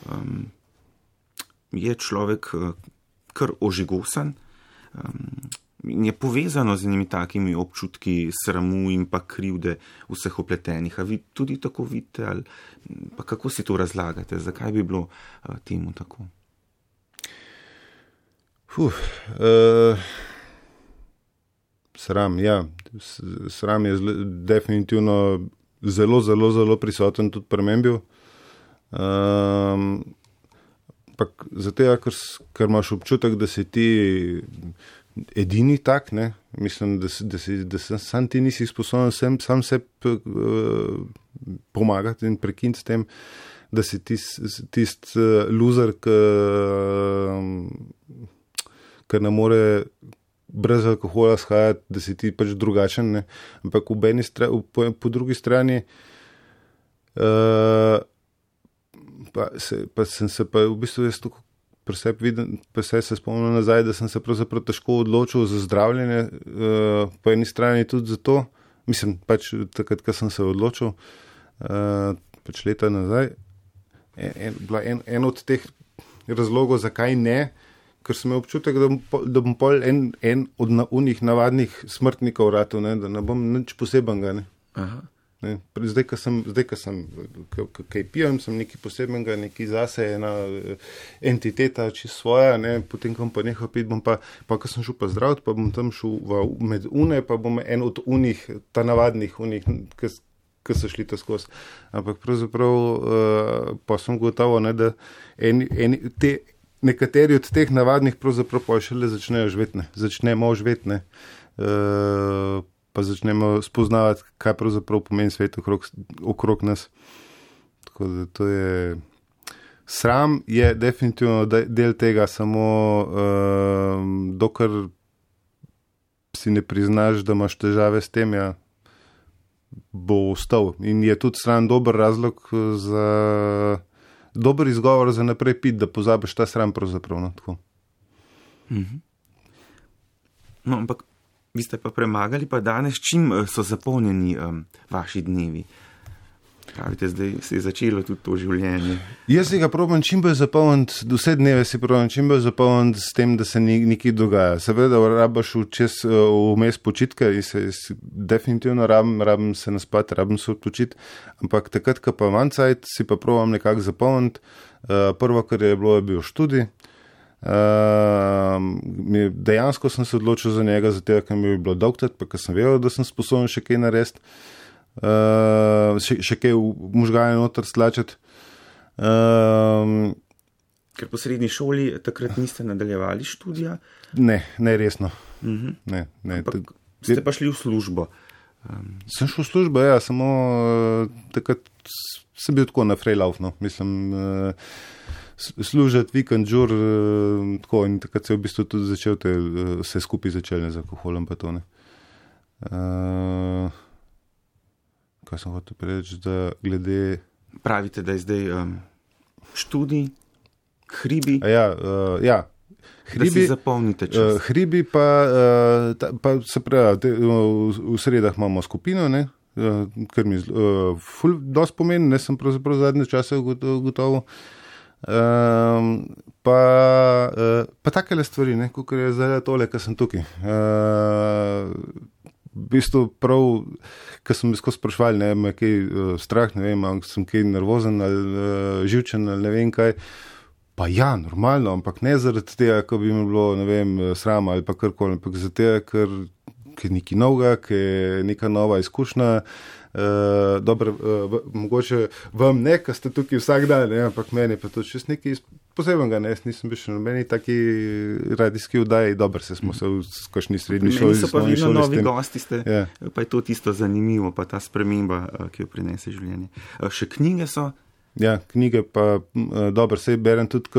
Je človek kar ožigosan, je povezano z enimi takimi občutki sramu in pa krivde vseh opletenih. A vi tudi tako vidite, ali pa kako si to razlagate? Zakaj bi bilo temu tako? Sram, ja. Sram je definitivno zelo, zelo, zelo prisoten tudi pri meni bil. Zato, ker imaš občutek, da si ti edini tak, ne? Mislim, da sam ti nisi sposoben sam se pomagati in prekiniti s tem, da si tisti loser, ker ne more brez alkohola shajati, da si ti pač drugačen, ne? Ampak po drugi strani pa sem se pa v bistvu jaz tukaj pri sebi se spomnil nazaj, da sem se pravzaprav težko odločil za zdravljenje, po eni strani tudi zato, mislim, pač takrat, ko sem se odločil, pač leta nazaj, en od teh razlogov, zakaj ne, ker sem imel občutek, da bom pol en od unih navadnih smrtnikov ratal, ne, da ne bom nič posebenega. Ne. Aha. Ne. Zdaj, ko sem kaj pijem, sem nekaj posebenega, nekaj zase, ena entiteta, čisto svoja, ne, potem, ko bom pa nehal piti, bom pa ko sem šel pa zdraviti, pa bom tam šel med une, pa bom en od unih, ta navadnih unih, ki so šli to skozi. Ampak pravzaprav pa sem gotovo, ne, da nekateri od teh navadnih pravzaprav pa šele začnemo živeti, ne. Pa začnemo spoznavati, kaj pravzaprav pomeni svet okrog nas. Tako da to je... Sram je definitivno del tega, samo dokler si ne priznaš, da imaš težave s tem, ja, bo ostal. In je tudi sram dober razlog dober izgovor za naprej piti, da pozabiš ta sram pravzaprav. No, tako. No, ampak vi ste pa premagali, pa danes čim so zapolnjeni vaši dnevi? Pravite, zdaj se je začelo tudi to življenje. Jaz si ga probam čim bolj zapolniti, vse dneve si probam čim bolj zapolniti s tem, da se nekaj dogaja. Seveda rabaš vmes počitke in se definitivno rabim se naspati, rabim se odpočiti, ampak takrat, ko pa manj cajt, si pa probam nekako zapolniti. Prvo, kar je bil študij. Dejansko sem se odločil za njega, zato ker mi je bilo dolgtat, pa ker sem vedel, da sem sposoben še kaj narediti, še kaj v možgane noter stlačiti. Ker po srednji šoli takrat niste nadaljevali študija? Ne, resno. Ne. Ampak ste pa šli v službo? Sem šel v službo, ja, samo takrat sem bil tako na frejlauf, no, mislim... služiti, vikend, žur, tako, in takrat se je v bistvu tudi začel vse skupaj začeli z alkoholom pa to, ne. Kaj sem hotel reči, da glede... Pravite, da je zdaj študij, hribi? Ja. Hribi, da si zapolnite čas. Hribi pa se pravi, v sredah imamo skupino, ne, kar mi dosti pomeni, ne, sem pravzaprav zadnje čase gotovo. Pa takele stvari, ne, kakor je zdaj tole, ko sem tukaj. V bistvu prav, ko sem bil skozi spraševali, ne vem, kaj strah, ne vem, ali sem kaj nervozen ali živčen ali ne vem kaj. Pa ja, normalno, ampak ne zaradi tega, ko bi mi bilo, ne vem, sram ali pa karkoli, ampak zaradi tega, ker je nekaj novega, ker je neka nova izkušnja. Dobro, mogoče vam ne, ko ste tukaj vsak dan, ne, ampak meni pa to čist nekaj posebenega, ne, jaz nisem bil še na meni taki radijski vdaji, dobro, smo se v kakšni srednji šoli. Meni so pa vedno novi gosti, pa je to tisto zanimivo, pa ta sprememba, ki jo prinese življenje. Še knjige so? Ja, knjige pa, dobro, sej berem tudi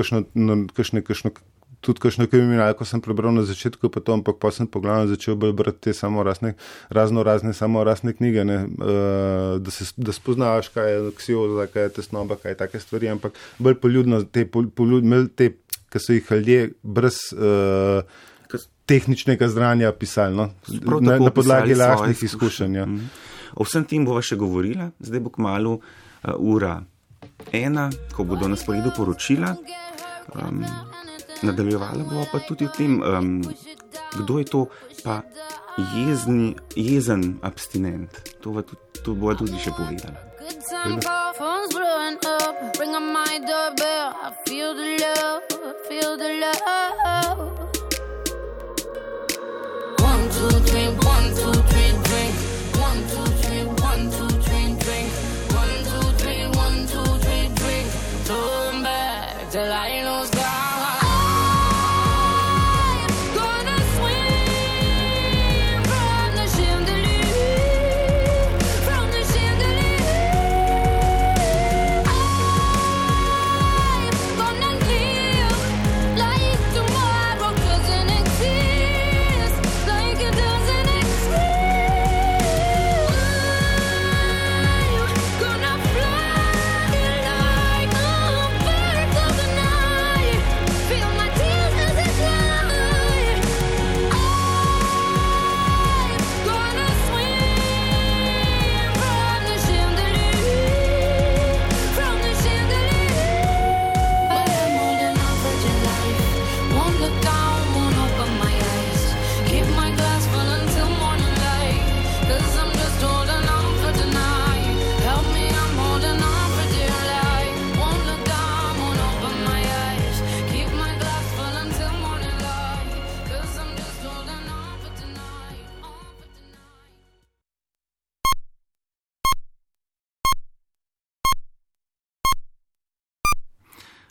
kakšno kriminalko sem prebral na začetku, pa to, ampak pa sem poglavno začel bolj brati te razne samorastne knjige, ne, da spoznavaš, kaj je anksiozа, kaj je tesnoba, kaj je take stvari, ampak bolj poljudno, te, ki so jih ljudje brez tehničnega znanja pisali, no, na podlagi lastnih izkušenj. Ja. O vsem tem bova še govorila, zdaj bo kmalu ura 1, ko bodo na sporedu poročila. Nadaljevala bova pa tudi o tem, kdo je to pa jezen abstinent. To bova tudi še povedala. Good time, call phone's blowing up. Ring on my doorbell. I feel the love. 1, 2, 3, 1, 2, 3, drink. 1, 2, 3, 1, 2, 3, drink. 1, 2, 3, 1, 2, 3, drink. Turn back till I lose God.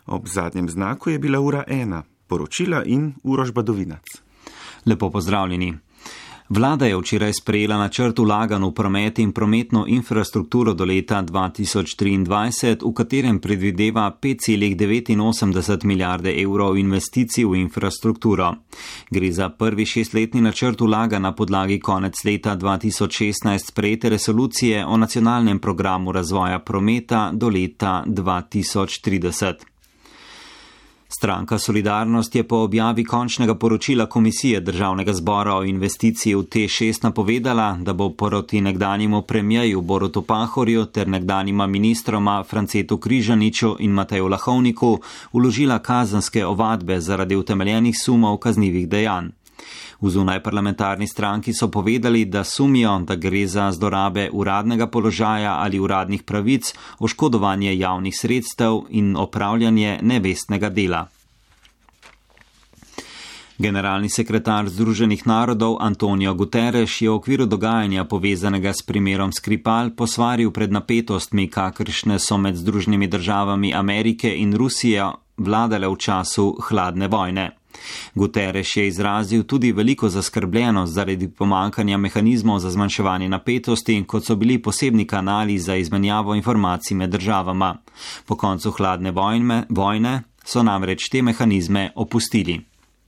Ob zadnjem znaku je bila ura 1. Poročila in Uroš Badovinac. Lepo pozdravljeni. Vlada je včeraj sprejela načrt vlaganj v promet in prometno infrastrukturo do leta 2023, v katerem predvideva 5,89 milijarde evrov investicij v infrastrukturo. Gre za prvi 6-letni načrt vlaganj na podlagi konec leta 2016 sprejete resolucije o nacionalnem programu razvoja prometa do leta 2030. Stranka Solidarnost je po objavi končnega poročila Komisije Državnega zbora o investiciji v T6 napovedala, da bo proti nekdanjemu premijeju Borutu Pahorju ter nekdanjima ministroma Francetu Križaniču in Mateju Lahovniku vložila kazenske ovadbe zaradi utemeljenih sumov kaznivih dejanj. V zunajparlamentarni stranki so povedali, da sumijo, da gre za zlorabe uradnega položaja ali uradnih pravic, oškodovanje javnih sredstev in opravljanje nevestnega dela. Generalni sekretar Združenih narodov Antonio Guterres je v okviru dogajanja povezanega s primerom Skripal posvaril pred napetostmi, kakršne so med Združenimi državami Amerike in Rusije vladale v času hladne vojne. Guterres je izrazil tudi veliko zaskrbljenost zaradi pomankanja mehanizmov za zmanjševanje napetosti, kot so bili posebni kanali za izmenjavo informacij med državama. Po koncu hladne vojne so namreč te mehanizme opustili.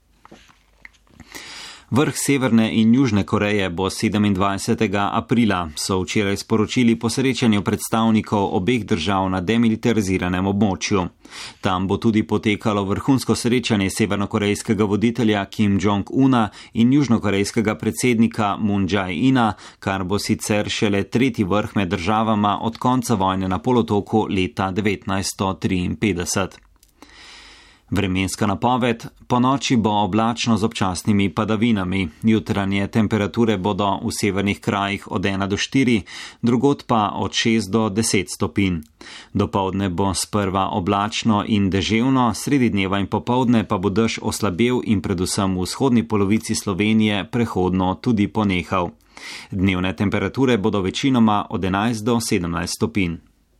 Vrh Severne in Južne Koreje bo 27. aprila, so včeraj sporočili po srečanju predstavnikov obeh držav na demilitariziranem območju. Tam bo tudi potekalo vrhunsko srečanje severnokorejskega voditelja Kim Jong-una in južnokorejskega predsednika Moon Jae-ina, kar bo sicer šele tretji vrh med državama od konca vojne na polotoku leta 1953. Vremenska napoved: po noči bo oblačno z občasnimi padavinami, jutranje temperature bodo v severnih krajih od 1 do 4, drugod pa od 6 do 10 stopinj. Dopoldne bo sprva oblačno in deževno, sredi dneva in popoldne pa bo dež oslabel in predvsem v vzhodni polovici Slovenije prehodno tudi ponehal. Dnevne temperature bodo večinoma od 11 do 17 stopinj.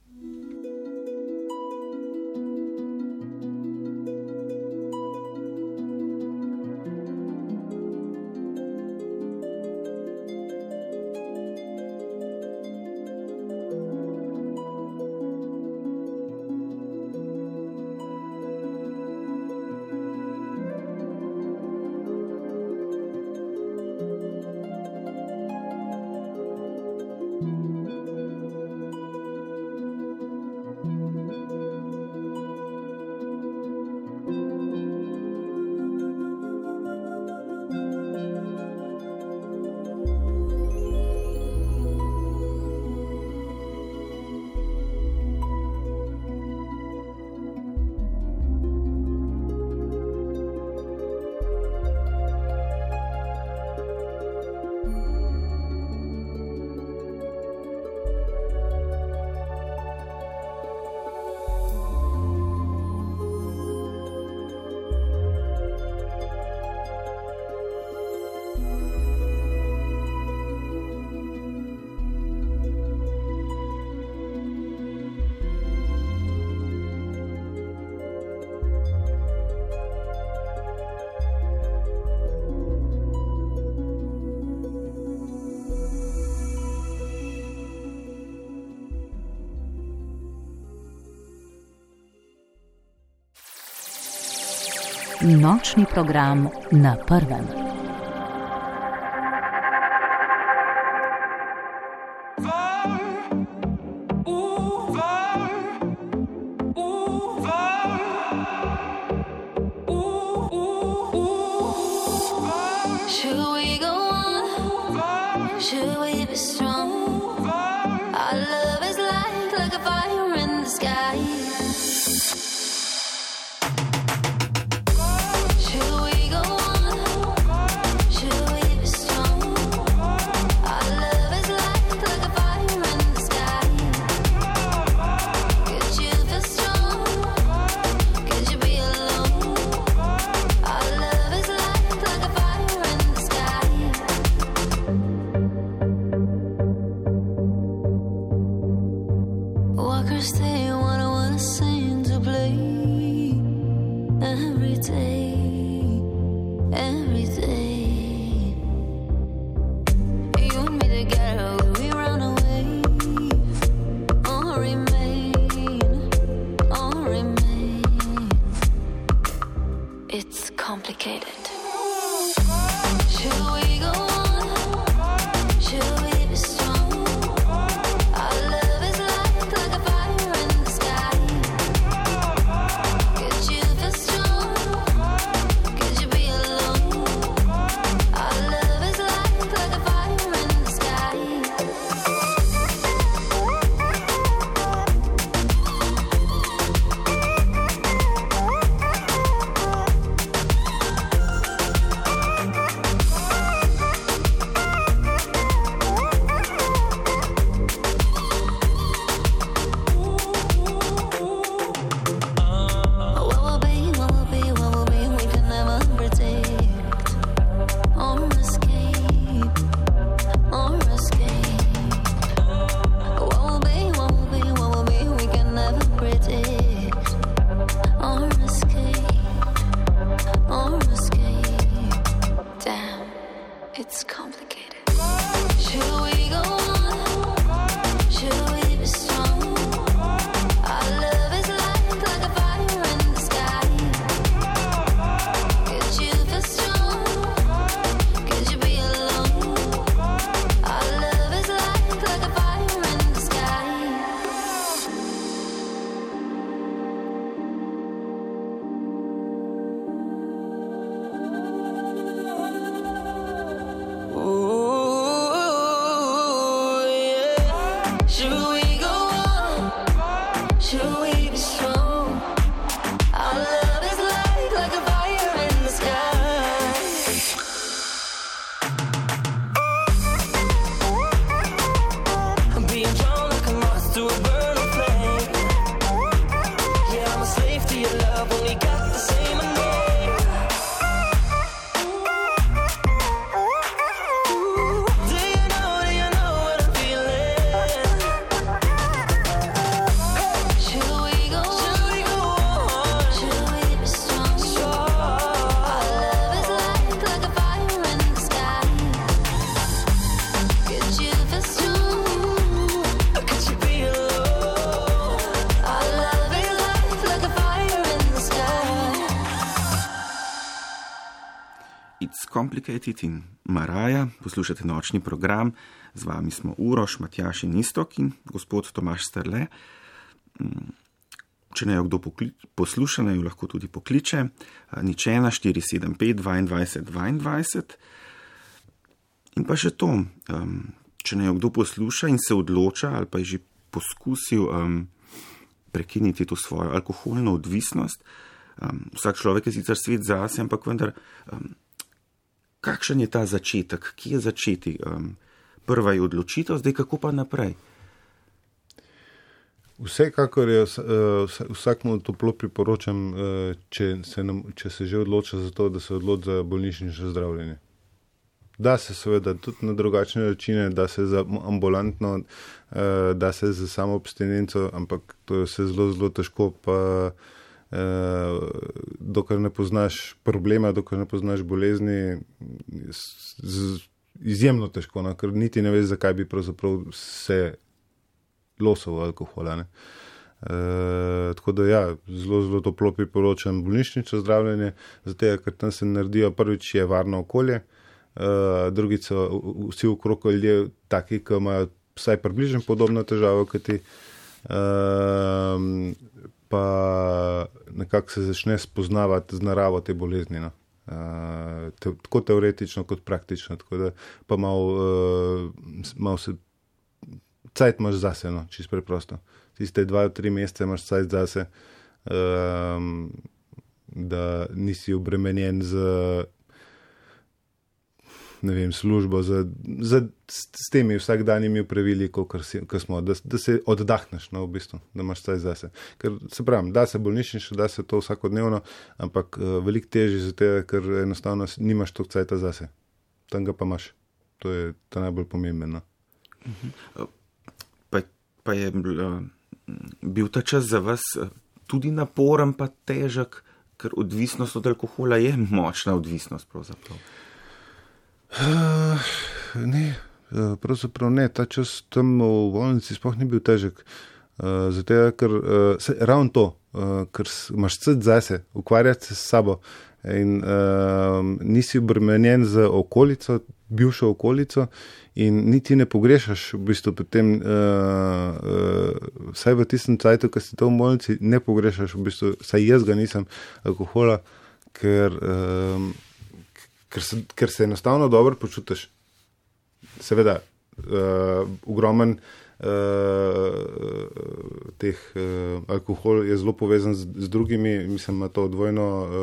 Nočni program na Prvem. Should we go on? day, every day. You and me together, we run away, or remain, or remain. It's complicated. Should we go on? Should we be strong? Our love is like a fire in the sky. Could you feel strong? Could you be alone? Our love is like a fire in the sky. What will be, what will be, what will be, we can never predict or escape, or escape. What will be, what will be, what will be, we can never predict or escape, or escape. Damn, it's complicated. Should we go on? Should we be strong? Our love is like a fire in the sky. Could you feel strong? Could you be alone? Our love is like a fire in the sky. Ooh, yeah. Should we go on? Should we be strong? Our love is like a fire in the sky. I'm being drawn like a moth to a burning flame. Yeah, I'm a slave to your love, only got the same name. Do you know what I'm feeling? Should we go on? Should we be strong? Our love is like a fire in the sky. Could you feel strong? Could you be alone? Our love is like a fire in the sky. It's Complicated in Maraja, poslušate nočni program, z vami smo Uroš, Matjaž in Iztok in gospod Tomaž Strle. Če ne jo kdo posluša, naj jo lahko tudi pokliče, 0475 22 22. In pa še to, če ne jo kdo posluša in se odloča ali pa je že poskusil prekiniti to svojo alkoholno odvisnost, vsak človek je sicer svet zase, ampak vendar, kakšen je ta začetek, kje je začeti? Prva je odločitev, zdaj kako pa naprej? Vsekakor je vsakmu toplo priporočam, če se že odloča za to, da se odloči za bolnišnično zdravljenje. Da se seveda tudi na drugačne načine, da se za ambulantno, da se za samo abstinenco, ampak to je vse zelo, zelo težko, pa dokler ne poznaš problema, dokler ne poznaš bolezni, izjemno težko, no, ker niti ne veš, zakaj bi pravzaprav se losal alkohola. Ne. Tako da ja, zelo, zelo toplo priporočam bolnišnično zdravljenje, zato ker tam se naredijo, prvič je varno okolje, drugič so vsi okrog ljudje taki, ki imajo vsaj približno podobno težavo kot ti, pa nekako se začne spoznavati z naravo te bolezni, no. Tako teoretično kot praktično, tako da pa malo se cajt imaš zase, no, čisto preprosto. Tiste 2-3 mesece imaš cajt zase, da nisi obremenjen z, ne vem, službo, s temi vsakdanjimi opravili, kot smo, da se oddahneš, no, v bistvu, da imaš cajt zase. Ker se pravim, da se bolnišnično, da se to vsakodnevno, ampak veliko težje zato, ker enostavno nimaš toliko cajta zase. Tam ga pa imaš. To je to najbolj pomembno. Pa je bil ta čas za vas tudi naporen, pa težek, ker odvisnost od alkohola je močna odvisnost pravzaprav. Ne, pravzaprav ne. Ta čas tam v bolnici sploh ni bil težek. Zato, ker ravno to, ker imaš cel zase, ukvarjati se s sabo in nisi obremenjen z okolico, bivšo okolico in niti ne pogrešaš v bistvu potem, vsaj v tistem cajtu, ko si to v bolnici, ne pogrešaš v bistvu, saj jaz ga nisem, alkohola, ker se enostavno dobro počutiš. Seveda, ogromen teh alkohol je zelo povezan z drugimi, mislim, ima to dvojno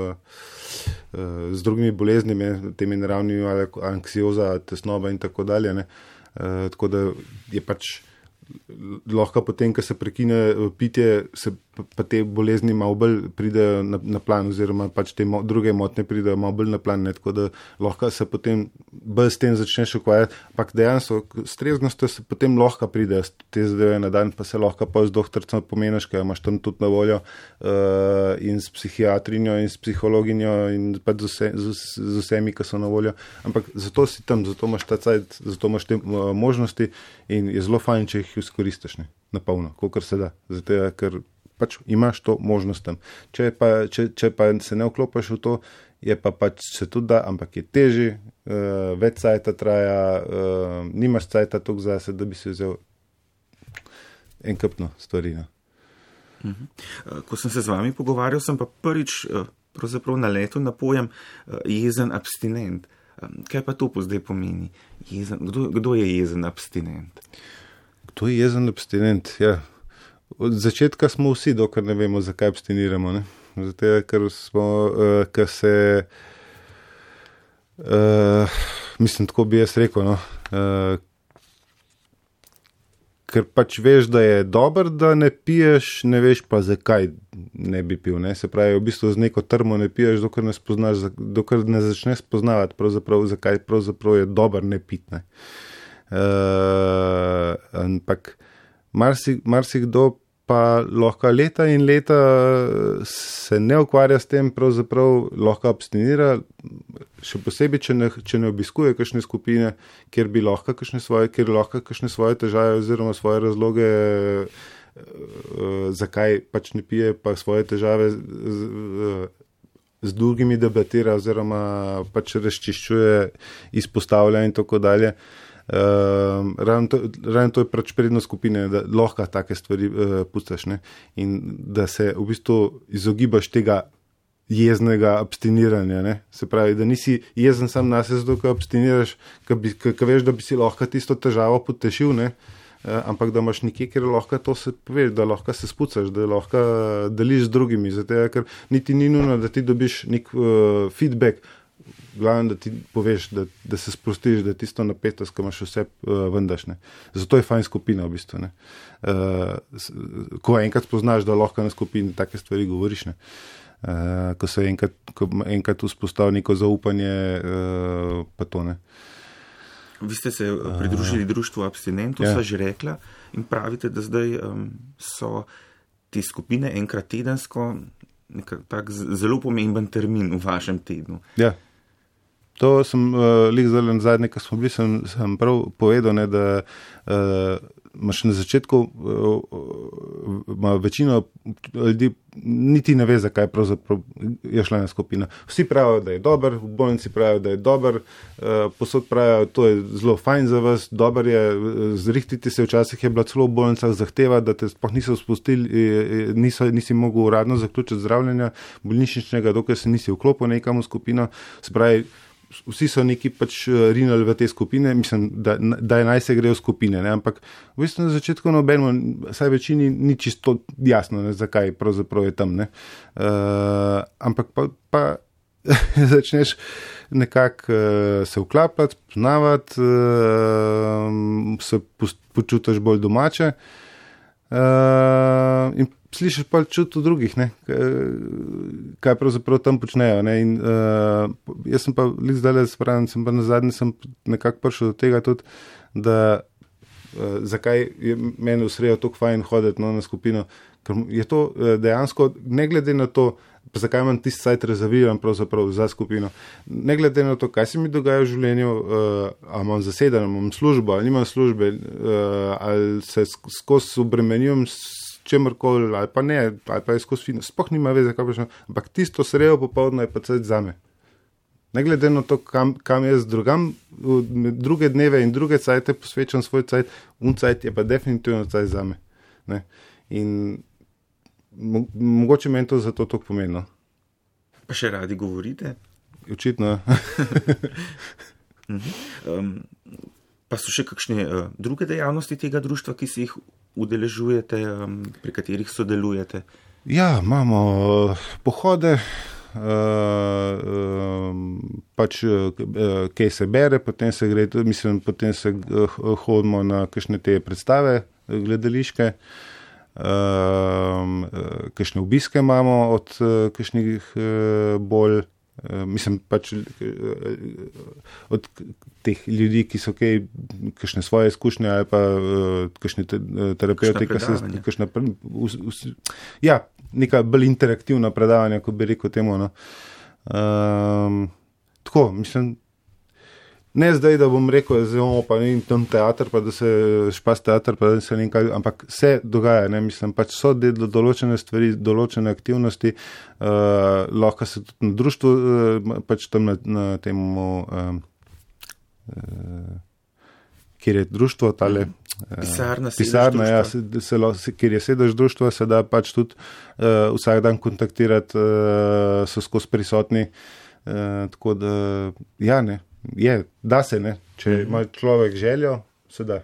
z drugimi boleznimi, temi naravnimi, anksioza, tesnoba in tako dalje. Ne. Tako da je pač lahko potem, ko se prekine pitje, se pa te bolezni malo bolj pridejo na plan, oziroma pač te druge motnje pridejo malo bolj na plan, ne, tako da lahko se potem bolj s tem začneš ukvarjati, ampak dejansko s treznostjo se potem lahko pridejo te zadeve na dan, pa se lahko pa z doktorcem pomeniš, ker imaš tam tudi na voljo in s psihiatrinjo in s psihologinjo in pa z vsemi, ki so na voljo, ampak zato si tam, zato imaš ta cajt, zato imaš te možnosti in je zelo fajn, če jih izkoristiš, ne, na polno, kolikor se da, zato ker pač imaš to možnost tam. Če pa se ne vklopiš v to, je pa pač se tudi da, ampak je težji, več cajta traja, nimaš cajta toliko zase, da bi si vzel enkratno stvari. Ko sem se z vami pogovarjal, sem pa prvič pravzaprav naletel na pojem jezen abstinent. Kaj pa to zdaj pomeni? Kdo je jezen abstinent? Kdo je jezen abstinent? Ja. Od začetka smo vsi, dokler ne vemo, zakaj abstiniramo. Ne? Zato, ker se, mislim, tako bi jaz rekel, no? Ker pač veš, da je dobro, da ne piješ, ne veš pa, zakaj ne bi pil. Ne? Se pravi, v bistvu z neko trmo ne piješ, dokler ne spoznaš, dokler ne začneš spoznavati, zakaj pravzaprav je dobro ne piti. Ne? Ampak marsikdo pa lahko leta in leta se ne ukvarja s tem, pravzaprav lahko abstinira, še posebej, če ne obiskuje kakšne skupine, kjer lahko kakšne svoje težave oziroma svoje razloge, zakaj pač ne pije, pa svoje težave z drugimi debatira oziroma pač razčiščuje, izpostavlja in tako dalje. Ravno to je pač prednost skupine, da lahko take stvari pustaš, ne? In da se v bistvu izogibaš tega jeznega abstiniranja. Ne? Se pravi, da nisi jezen sam na sebe, zato ko abstiniraš, ko veš, da bi si lahko tisto težavo potešil, ne? Ampak da imaš nekje, kjer lahko to se poveš, da lahko se spucaš, da lahko deliš z drugimi, zato ker niti ni nujno, da ti dobiš nek feedback, glavno, da ti poveš, da se sprostiš, da tisto napetost, ko imaš vse vendaš. Ne. Zato je fajn skupina v bistvu. Ne. Ko enkrat spoznaš, da lahko na skupini take stvari govoriš, ne. Ko se enkrat vzpostavi neko zaupanje, pa to ne. Vi ste se pridružili društvu abstinentov, sva že rekla, in pravite, da zdaj so te skupine enkrat tedensko tak zelo pomemben termin v vašem tednu. Ja. To sem zdaj zadnje, ko smo bili, sem prav povedal, ne, da imaš na začetku večino ljudi niti ne ve, zakaj pravzaprav je šla na skupina. Vsi pravijo, da je dober, v bolnici pravijo, da je dober, posod pravijo, to je zelo fajn za vas, dober je, zrihtiti se, včasih je bila celo v bolnicah zahteva, da te sploh niso spustili, nisi mogel uradno zaključiti zdravljenja bolnišničnega, dokler se nisi vklopil nekam v skupino, se pravi, vsi so neki pač rinali v te skupine, mislim, da naj se gre v skupine, ne? Ampak v bistvu na začetku nobenemu, saj večini ni čisto jasno, ne, zakaj pravzaprav je tam, ne. Ampak pa začneš nekako se vklapljati, poznavati, se počutiš bolj domače in slišiš pa čuti v drugih, ne, kaj pravzaprav tam počnejo. Ne, in jaz sem pa zdaj sem pa nazadnje sem nekako prišel do tega tudi, da zakaj je meni v sredo tako fajn hoditi na skupino, ker je to dejansko, ne glede na to, pa zakaj imam tisti sajt rezerviran pravzaprav za skupino. Ne glede na to, kaj se mi dogaja v življenju, ali imam zaseden, ali imam službo, ali nimam službe, ali se skozi obremenjujem s čemorkoli, ali pa ne, ali pa je skozi fino. Sploh nima veze, kaj počnem, ampak tisto sredo popoldne je pa cajt zame. Ne glede na to, kam jaz druge dneve in druge cajte posvečam svoj cajt, cajt je pa definitivno cajt zame. Ne? In mogoče meni to zato tako pomembno. Pa še radi govorite? Očitno. Pa so še kakšne druge dejavnosti tega društva, ki se jih udeležujete, pri katerih sodelujete? Ja, imamo pohode, pač kaj se bere, potem se gre, mislim, potem se hodimo na kakšne te predstave gledališke, kakšne obiske imamo od kakšnih bolj, mislim pač od teh ljudi, ki so kakšne svoje izkušnje ali pa kakšne terapeuti, ja, neka bolj interaktivna predavanja, ko bi rekel temu. No. Tako, mislim, ne zdaj, da bom rekel, zelo pa ne tam teater, pa da se špas teater, pa da se nekaj, ampak se dogaja, ne, mislim, pač so določene stvari, določene aktivnosti, lahko se tudi na društvu, pač tam na temu, kjer je društvo, tale, pisarna, ja, kjer je sedež društva, se da pač tudi vsak dan kontaktirati, so skozi prisotni, tako da, ja, ne. Je, da se ne, če ima človek željo, se da.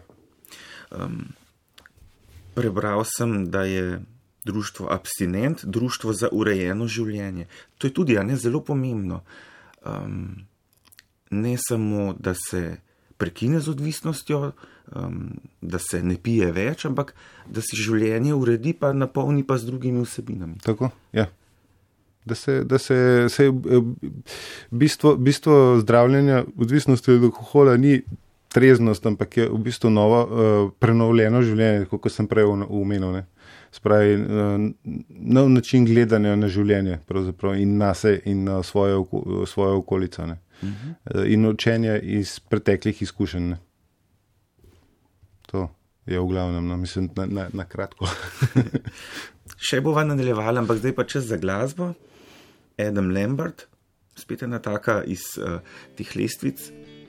Prebral sem, da je društvo Abstinent, društvo za urejeno življenje. To je tudi zelo pomembno. Ne samo, da se prekine z odvisnostjo, da se ne pije več, ampak da si življenje uredi pa napolni pa z drugimi vsebinami. Tako, ja. Da se bistvo zdravljenja odvisnosti od alkohola ni treznost, ampak je v bistvu novo, prenovljeno življenje, kot sem prej omenil. Ne. Spravi, nov način gledanja na življenje pravzaprav in nase in na svojo okolico. Ne. In učenje iz preteklih izkušenj. Ne. To je v glavnem, no, mislim, na kratko. Še bova nadaljevala, ampak zdaj pa čas za glasbo. Adam Lambert, spet ena taka iz tih lestvic,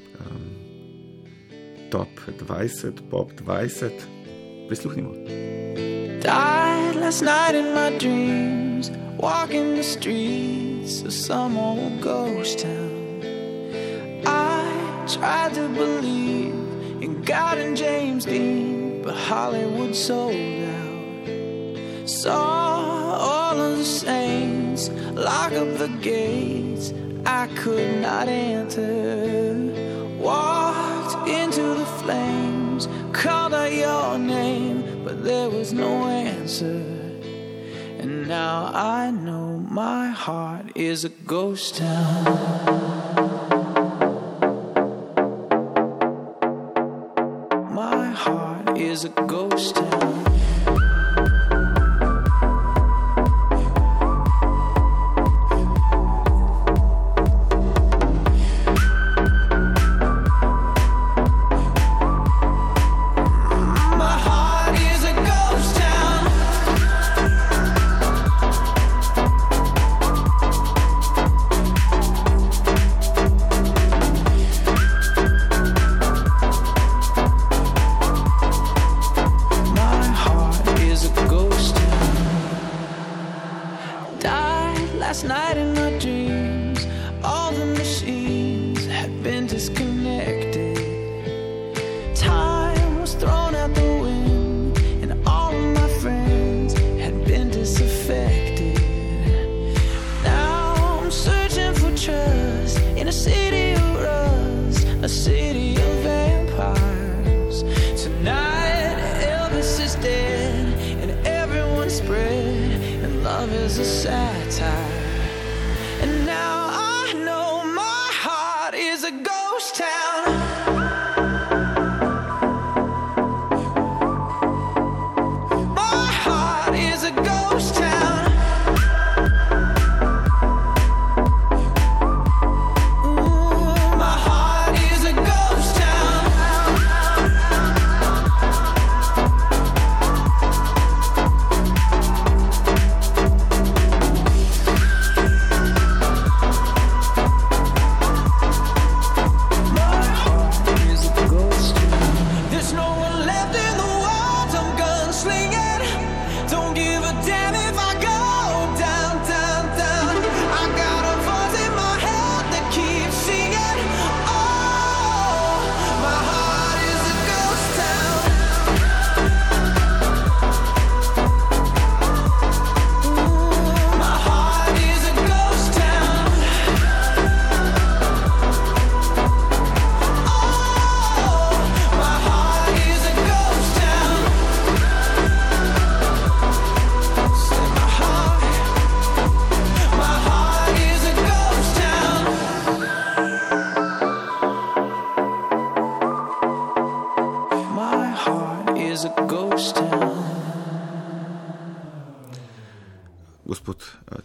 top 20, pop 20. Prisluhnimo. Died last night in my dreams, walking the streets of some old ghost town. I tried to believe in God and James Dean, but Hollywood sold out. Saw all of the saints lock up the gates I could not enter. Walked into the flames, called out your name, but there was no answer. And now I know my heart is a ghost town. My heart is a ghost town. Is a ghost town.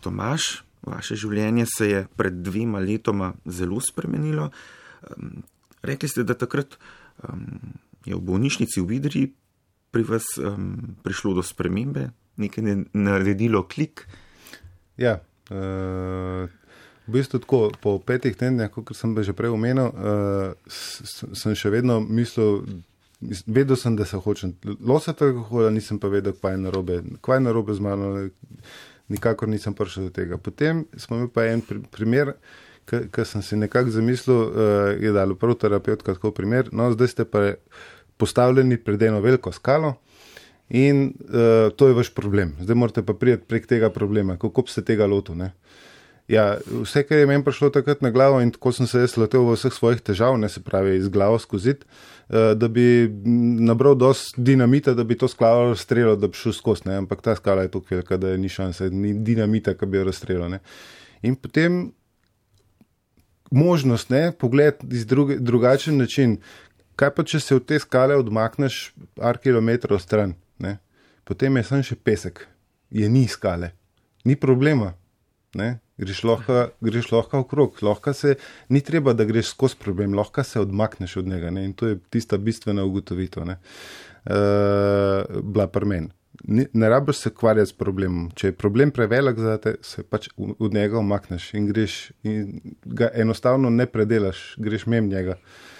Tomaž, vaše življenje se je pred 2 letoma zelo spremenilo. Rekli ste, da takrat je v bolnišnici v Idriji pri vas prišlo do spremembe, nekaj je naredilo klik. Ja, v bistvu tako, po 5 tednih, kot sem že prej omenil, sem še vedno mislil, vedel sem, da se hočem losati alkohola, nisem pa vedel, kaj je narobe z mano, nikakor nisem prišel do tega. Potem smo imeli pa en primer, ki sem si nekako zamislil, je dalo prav terapeutka tako primer, no zdaj ste pa postavljeni pred eno veliko skalo in to je vaš problem. Zdaj morate pa priti prek tega problema, kako bi se tega lotil, ne? Ja, vse, kar je meni prišlo takrat na glavo in tako sem se jaz lotil v vseh svojih težav, ne, se pravi iz glavo skozi, da bi nabral dosti dinamita, da bi to skalo razstrelil, da bi šel skozi, ne, ampak ta skala je tako velika, da ni šanse, ni dinamita, ki bi jo razstrelil, ne. In potem možnost, ne, pogled iz drugačen način, kaj pa, če se v te skale odmakneš par kilometrov stran, ne, potem je samo še pesek, je ni skale, ni problema, ne. Greš lahko okrog, lahko se, ni treba, da greš skozi problem, lahko se odmakneš od njega, ne? In to je tista bistvena ugotovitev, ne? Bila pri meni. Ne rabiš se ukvarjati s problemom, če je problem prevelik zate, se pač od njega omakneš in greš in ga enostavno ne predelaš, greš mimo njega.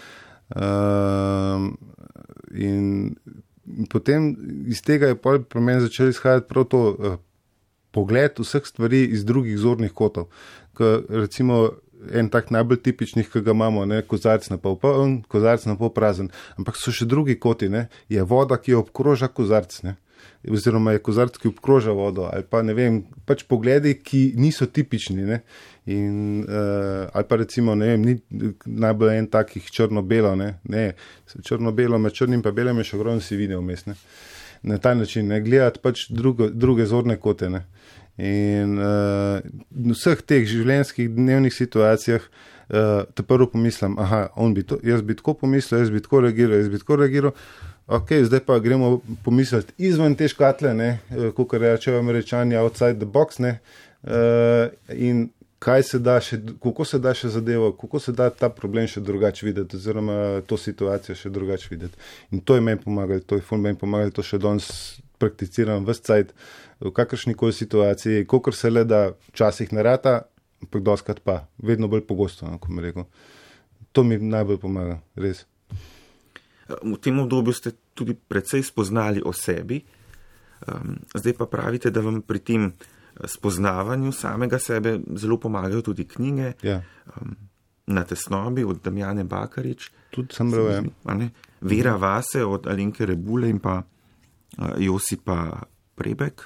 In potem iz tega je pri meni začel izhajati prav to, pogled vseh stvari iz drugih zornih kotov. Recimo en tak najbolj tipičnih, ki ga imamo, ne, kozarec na pol poln, kozarec na pol prazen, ampak so še drugi koti, ne, je voda, ki jo obkroža kozarec, ne, oziroma je kozarec, ki obkroža vodo, ali pa ne vem, pač pogledi, ki niso tipični, ne, in ali pa recimo, ne vem, ni najbolj en takih črno-belo, ne, črno-belo med črnim pa belem je še ogromno sivine vmes, ne. Na ta način, ne, gledati pač druge zorne kote, ne. In v vseh teh življenjskih dnevnih situacijah te prvo pomislim, jaz bi tako pomislil, jaz bi tako reagiral, ok, zdaj pa gremo pomisliti izven te škatle, ne, kakor rečejo Američani, outside the box, ne, in kako se da še zadevo, kako se da ta problem še drugače videti, oziroma to situacijo še drugače videti. In to je meni pomagalo, to še danes prakticiram ves cajt, v kakršnikoli situaciji, kolikor se le da, včasih ne rata, ampak dostikrat pa, vedno bolj pogosto, ko mi rekel. To mi najbolj pomaga, res. V tem obdobju ste tudi precej spoznali o sebi, zdaj pa pravite, da vam pri tem spoznavanju samega sebe zelo pomagajo tudi knjige, ja. Na tesnobi od Damjane Bakarič. Tudi sem bral, Vera vase od Alenke Rebule in pa Josipa Prebek.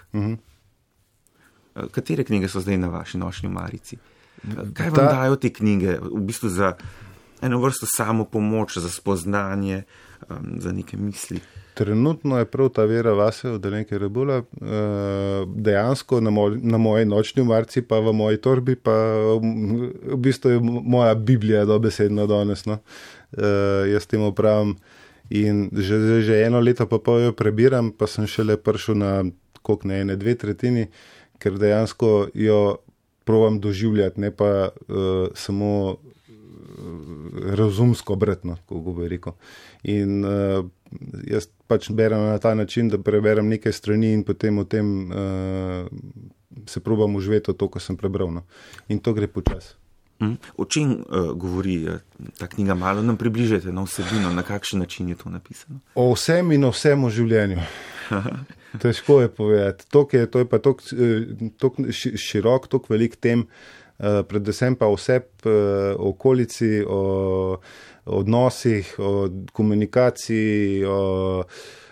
Katere knjige so zdaj na vaši nočni omarici? Kaj vam dajo te knjige v bistvu za eno vrsto samo pomoč, za spoznanje, za neke misli? Trenutno je prav ta Vera vase od Alenke Rebula, dejansko na moji nočni omarici pa v moji torbi pa v bistvu je moja Biblija dobesedno danes, no. Jaz temu pravim in že 1 leto pa pol jo prebiram, pa sem šele prišel na koliko ne, 2/3, ker dejansko jo probam doživljati, ne pa samo razumsko bretno, kako bi rekel. In jaz pač berem na ta način, da preberem nekaj strani in potem o tem se probam uživeti to, ko sem prebral. No. In to gre počas. O čem govori ta knjiga? Malo nam približajte na vsebino, na kakšen način je to napisano? O vsem in o vsem v življenju. Težko je povedati. To je pa toliko širok, toliko velik tem, predvsem pa oseb, o okolici, o odnosih, o komunikaciji, o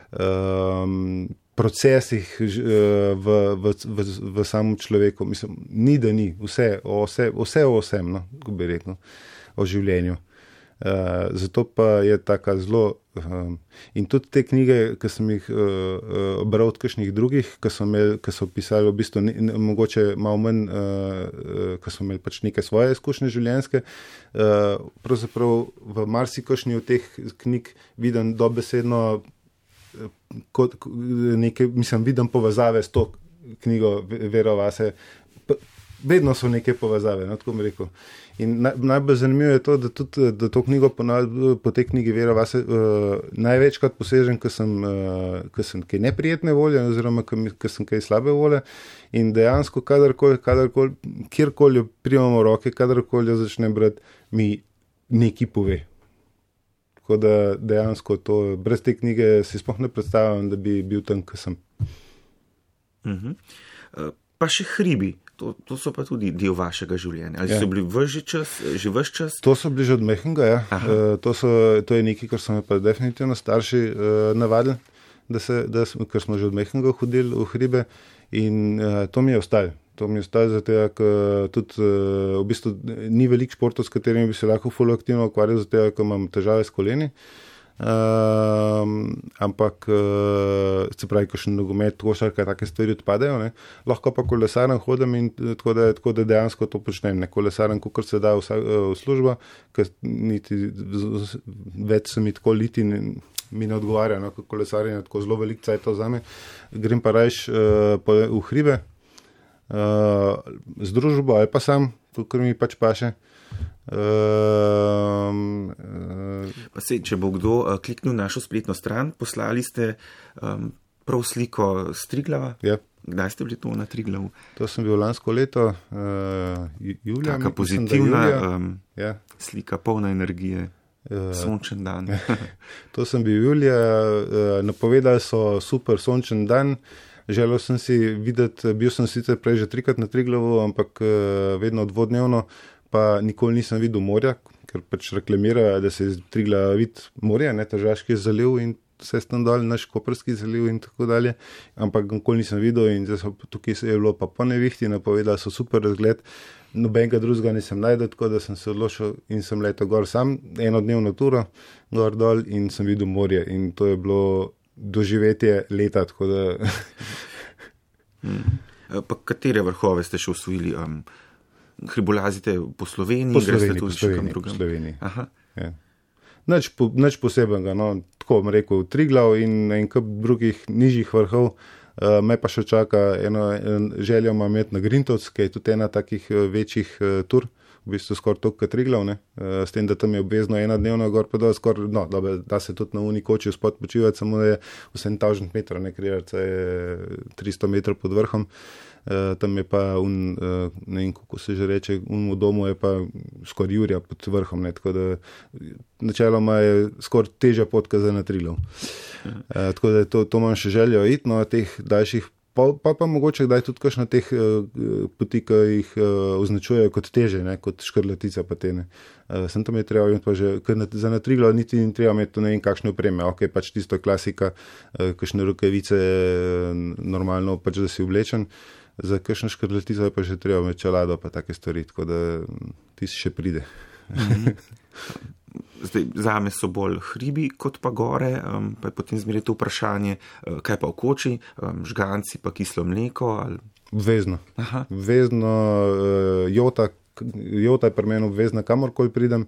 procesih v samem človeku. Mislim, ni da ni, vse o vsem, no, ko bi rekel, o življenju. Zato pa je taka zelo in tudi te knjige, ki sem jih bral od kakšnih drugih, ki so pisali v bistvu mogoče malo manj, ki so imeli pač neke svoje izkušnje življenjske, pravzaprav v marsikakšni od teh knjig vidim dobesedno kot nekaj, mislim, vidim povezave s to knjigo Vera vase, vedno so neke povezave, no, tako bi rekel. In najbolj zanimivo je to, da tudi da to knjigo po tej knjigi Vera vase največkrat posežem, ko sem kaj neprijetne volje oziroma ko sem kaj slabe volje in dejansko kadarkoli, kjerkoli jo primamo v roke, kadarkoli jo začnem brati, mi nekaj pove. Tako da dejansko to, brez te knjige si sploh ne predstavljam, da bi bil tam, ko sem. Pa še hribi. To so pa tudi del vašega življenja. Ali so bili že ves čas? To so bili že od mehkega, ja. To je nekaj, kar so me pa definitivno starši navadili, ker smo že od mehkega hodili v hribe in to mi je ostalo. To mi je ostalo zato, ker tudi v bistvu ni veliko športov, s katerimi bi se lahko ful aktivno ukvarjal, zato, ker imam težave s koleni. Ampak se pravi, ko še nogomet, košarka, take stvari odpadejo, ne? Lahko pa kolesarem hodim in tako da dejansko to počnem, ne kolesarem, kakor se da v službo, ker niti več se mi tako liti mi ne odgovarja, no? Ko kolesarjem je tako zelo velik cajt to zame, grem pa rajš v hribe z družbo ali pa sam, kakor mi pač paše. Pa se, če bo kdo kliknil našo spletno stran, poslali ste prav sliko z Triglava. Ja. Kdaj ste bili to na Triglavu? To sem bil lansko leto, julija. Taka pozitivna slika, polna energije, sončen dan. To sem bil julija, napovedali so super sončen dan. Želel sem si videti, bil sem sicer prej že 3krat na Triglavu, ampak vedno dvodnevno, pa nikoli nisem videl morja, ker pač reklamirajo, da se iz Triglava vidi morje, ne, Tržaški zaliv in vse tam dol, naš Koprski zaliv in tako dalje, ampak nikoli nisem videl in tukaj je bilo pa po nevihti, napovedali so super razgled, nobenega drugega nisem najdel, tako da sem se odločil in sem letel gor sam, enodnevno turo, gor dol in sem videl morje in to je bilo doživetje leta, tako da... Pa katere vrhove ste še osvojili? Hribolazite po Sloveniji, greste tudi še kam drugam? Po Sloveniji, ja. Nič posebenega, no, tako bom rekel, Triglav in en kup drugih nižjih vrhov, me pa še čaka željo ima imeti na Grintovc, ki je tudi ena takih večjih tur, v bistvu skoraj toliko kot Triglav, ne, s tem, da tam je obvezno ena dnevna gor pa dol, skoraj, no, da se tudi na Unikočju spod počivati, samo da je 1000 metrov, ne, Križarca je 300 metrov pod vrhom. Tam je pa ne vem, kako se že reče, v domu je pa skoraj jurja pod vrhom, ne, tako da načeloma je skoraj težja pot, kot za na Triglav. Tako da to imam še željo iti, no, teh daljših, pa mogoče kdaj tudi kakšna teh poti, ki jih označujejo kot teže, ne, kot Škrlatica pa te, ne. Sem tam je treba imeti pa že, ker za na Triglav niti ni treba imeti ne vem kakšne opreme, ok, pač tisto klasika, kakšne rokavice, normalno pač, da si oblečen. Za kakšno Škrlatico je pa že treba imeti čelado pa take stvari, tako da ti še pride. Zdaj, zame so bolj hribi kot pa gore, pa je potem zmeraj to vprašanje, kaj pa v koči, žganci pa kislo mleko? Ali... Obvezno. Obvezno, jota je pri meni obvezna, kamorkoli pridem,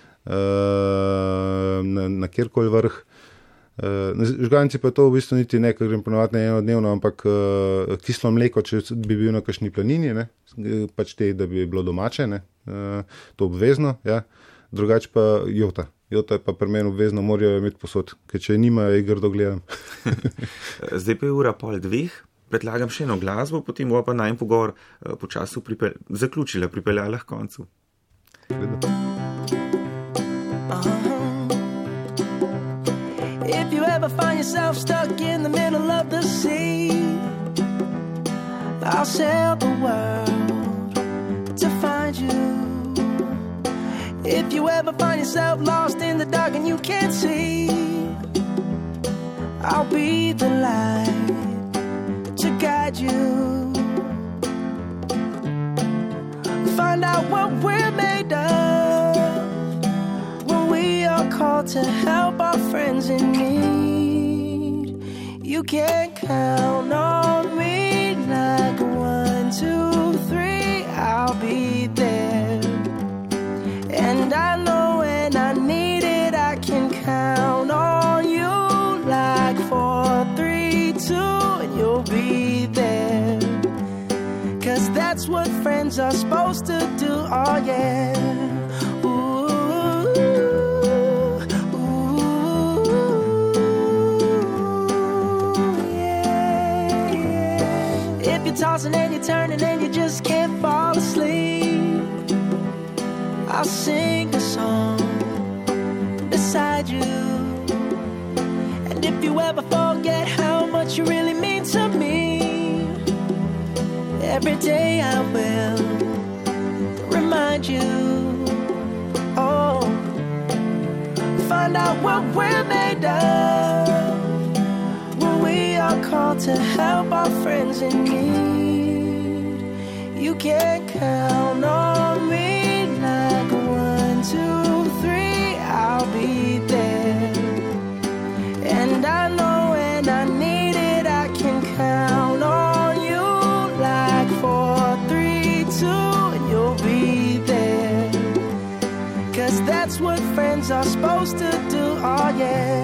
na kjerkoli vrh. Žganci pa to v bistvu niti ne, ker grem ponovati ne enodnevno, ampak kislo mleko, če bi bil na kakšni planini, ne, pač te, da bi bilo domače, ne, to obvezno, ja. Drugače pa jota. Jota je pa pri meni obvezno, morajo imeti posod, ker če nima, je grdo gledam. Zdaj pa je 1:30, predlagam še eno glasbo, potem bo pa najm pogovor počasu zaključila, pripeljala k koncu. If you ever find yourself stuck in the middle of the sea, I'll sail the world to find you. If you ever find yourself lost in the dark and you can't see, I'll be the light to guide you. Find out what we're made of when we are called to help our friends in need. You can count on me like 1, 2, 3, I'll be there. And I know when I need it, I can count on you like 4, 3, 2, and you'll be there. 'Cause that's what friends friends are supposed to do. Oh yeah. Ooh, ooh, yeah, yeah. If you're tossing and you're turning and you just can't fall asleep, I'll sing a song beside you. And if you ever forget how much you really mean to me, every day I will remind you. Oh, find out what we're made of when we are called to help our friends in need. You can count on me like 1, 2, 3, I'll be there. And I know when I need it, I can count on you like 4, 3, 2, and you'll be there. 'Cause that's what friends are supposed to do. Oh yeah.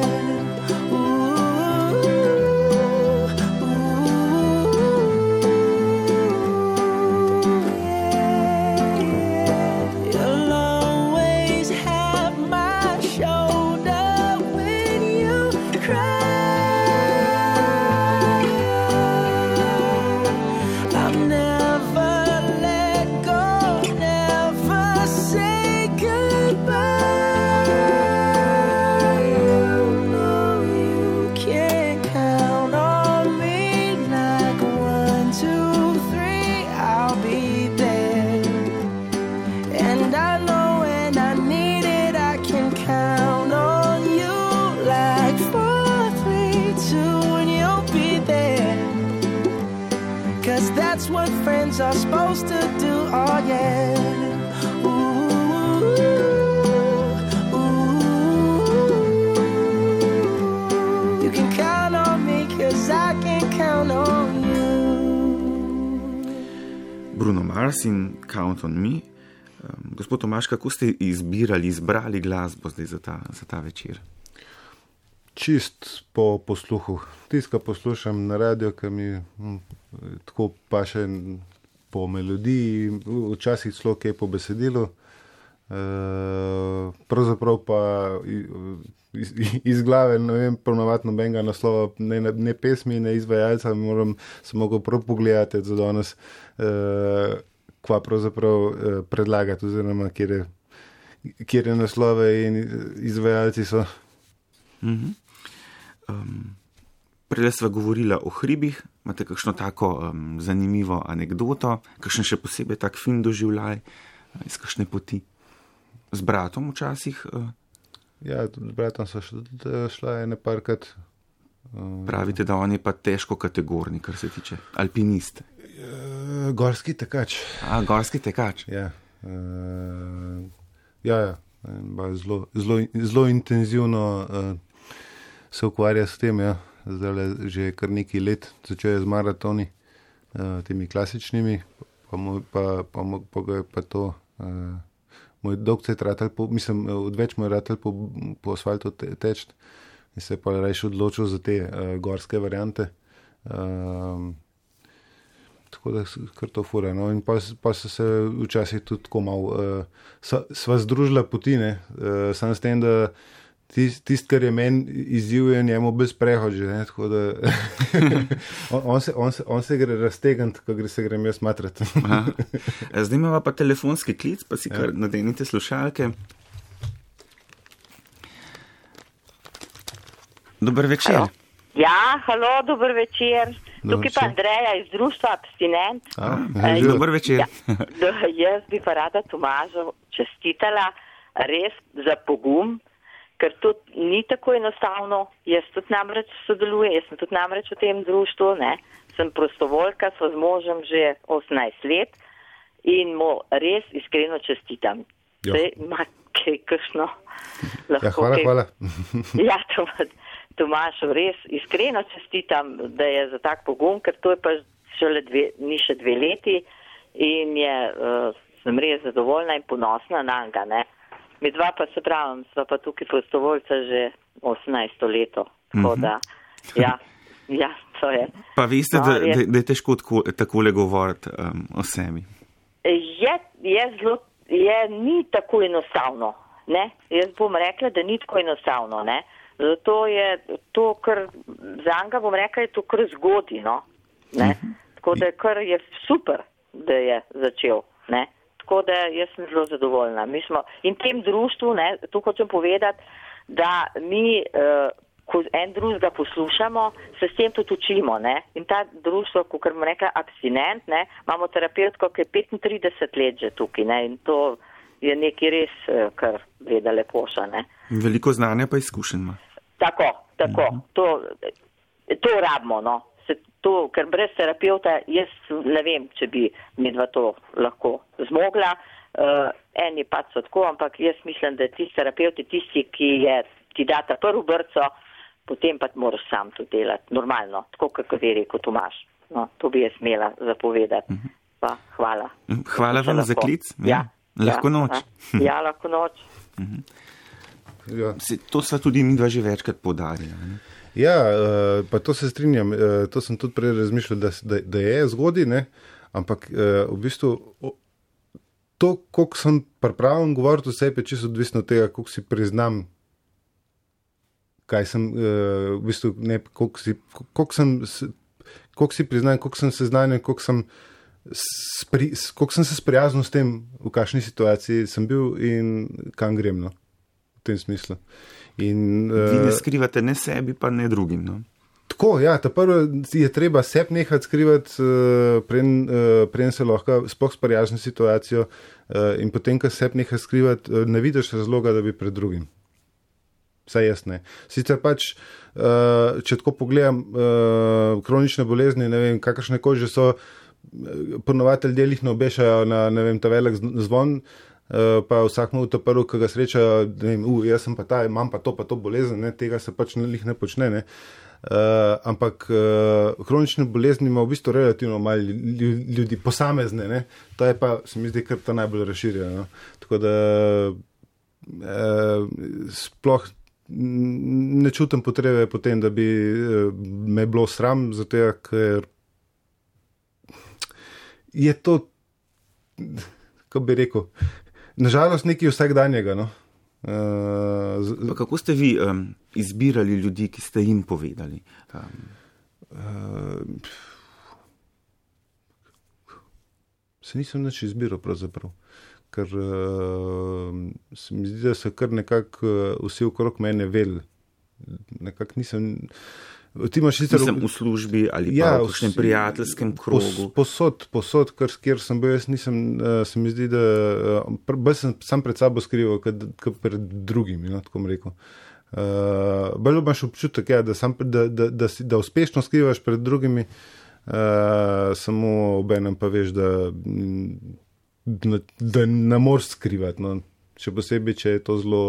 That's what friends are supposed to do. Oh yeah. Ooh, ooh. You can count on me 'cause I can count on you. Bruno Mars in Count on Me. Gospod Tomaž, kako ste izbrali glasbo zdaj za ta večer? Čist po posluhu. Tiska poslušam na radio, ki mi tako pa še po melodiji, včasih celo kaj po besedilu. Pravzaprav pa iz glave ne vem ponovati nobenega naslova, ne pesmi, ne izvajalca, moram se mogo prav pogledati za danes, kva pravzaprav predlagati oziroma kjer naslove in izvajalci so. Prej sva govorila o hribih, imate kakšno tako zanimivo anekdoto, kakšen še posebej tak fin doživljaj iz kakšne poti? Z bratom včasih? Ja, tudi z bratom so šla ene parkrat. Pravite, da on je pa težko kategorni, kar se tiče alpiniste. Gorski tekač. Gorski tekač. Ja. Zelo intenzivno se ukvarja s tem, ja. Zdaj že kar nekaj let, začel je z maratoni, temi klasičnimi, pa ga je pa to, moj dolg se je ratal, odveč mu je ratal po asfaltu teč in se je pa rajši odločil za te gorske variante. Tako da kar to fura. No? In pa so se včasih tudi tako malo, sva združila poti, ne, sam s tem, da Tist, kar je meni izziv, je njemu brez prehod že, ne, tako da on se gre raztegant, ko se grem jaz matrati. Zdaj imamo pa telefonski klic, pa si kar nadenite slušalke. Dober večer. Halo. Ja, halo, dober večer. Tukaj pa Andreja iz društva Abstinent. Dober večer. Jaz bi pa rada Tomažu čestitala res za pogum, ker to ni tako enostavno. Jaz tudi namreč sodelujem, jaz sem tudi namreč v tem društvu, ne. Sem prostovoljka, sva z možem že 18 let in mu res iskreno čestitam. Zdaj ima kaj kakšno lahko. Ja, hvala. Ja, Tomaž, res iskreno čestitam, da je za tak pogum, ker to je pa ni še 2 leti in sem res zadovoljna in ponosna na njega, ne. Mi dva pa se pravim, sva pa tukaj prostovoljca že 18 leto. Tako da, ja, to je. Pa veste, da je težko takole govoriti o sebi. Ni tako enostavno. Ne? Jaz bom rekla, da ni tako enostavno. Ne? Zato je to, kar za njega bom rekla, je to kar zgodi. No? Tako da kar je super, da je začel. Ne? Tako da jaz sem zelo zadovoljna. In tem društvu, ne, to hočem povedati, da mi, ko en drugega poslušamo, se s tem tudi učimo. Ne? In ta društvo, kot bom rekla, abstinent, ne, imamo terapevtko, ki je 35 let že tukaj. Ne? In to je nekaj res, kar gleda lepoša. Ne? Veliko znanja pa izkušenj ima. Tako. To rabimo, no. Ker brez terapeuta jaz ne vem, če bi midva to lahko zmogla. Eni pač so tako, ampak jaz mislim, da tisti terapeuti, tisti, ki ti data prvo brco, potem pa moraš sam to delati, normalno, tako kako je rekel Tomaž. No, to bi jaz smela zapovedati. Pa hvala. Hvala vam za klic. Lahko noč. Ja, lahko noč. To sva tudi midva že večkrat poudarila. Ja, pa to se strinjam, to sem tudi prej razmišljal, da je zgodaj, ne? Ampak v bistvu to, koliko sem pripravljen govoriti o sebi, je čisto odvisno od tega, koliko si priznam, kaj sem, v bistvu, ne, koliko si priznam, koliko sem seznanjen, koliko sem se sprijaznil s tem, v kakšni situaciji sem bil in kam grem, no, v tem smislu. Vi ne skrivate ne sebi, pa ne drugim. No? Tako, ja, ta prvo je treba sebi nehati skrivati, preden se lahko sploh sprijazni situacijo in potem, ko sebi neha skrivati, ne vidiš razloga, da bi pred drugim. Vsaj jaz ne. Sicer pač, če tako pogledam, kronične bolezni, ne vem, kakršne koli že so, ponovatelj delih ne obešajo na, ne vem, ta velik zvon, pa vsak mu to prvo, ki ga sreča, da vem, jaz sem pa ta, imam pa to bolezen, ne, tega se pač ne počne, ne. Ampak kronične bolezni ima v bistvu relativno malo ljudi, posamezne, ne. To je pa, se mi zdi, kar ta najbolj razširjeno. No. Tako da sploh ne čutim potrebe potem, da bi me bilo sram, zato ker je to, kako bi rekel, nažalost nekaj vsakdanjega. No? Kako ste vi izbirali ljudi, ki ste jim povedali? Se nisem nič izbiral pravzaprav, ker se mi zdi, da so kar nekako vsi okrog mene vedeli. Nekako nisem... Ti imaš sicer v službi ali pa v kakšnem prijateljskem krogu. Posod, kjer sem bil, jaz nisem, se mi zdi, da bolj sem sam pred sabo skrival, kot pred drugimi, no, tako bom rekel. Bolj imaš občutek, ja, da uspešno skrivaš pred drugimi, samo obenem pa veš, da ne moreš skrivati. No. Še posebej, če je to zelo,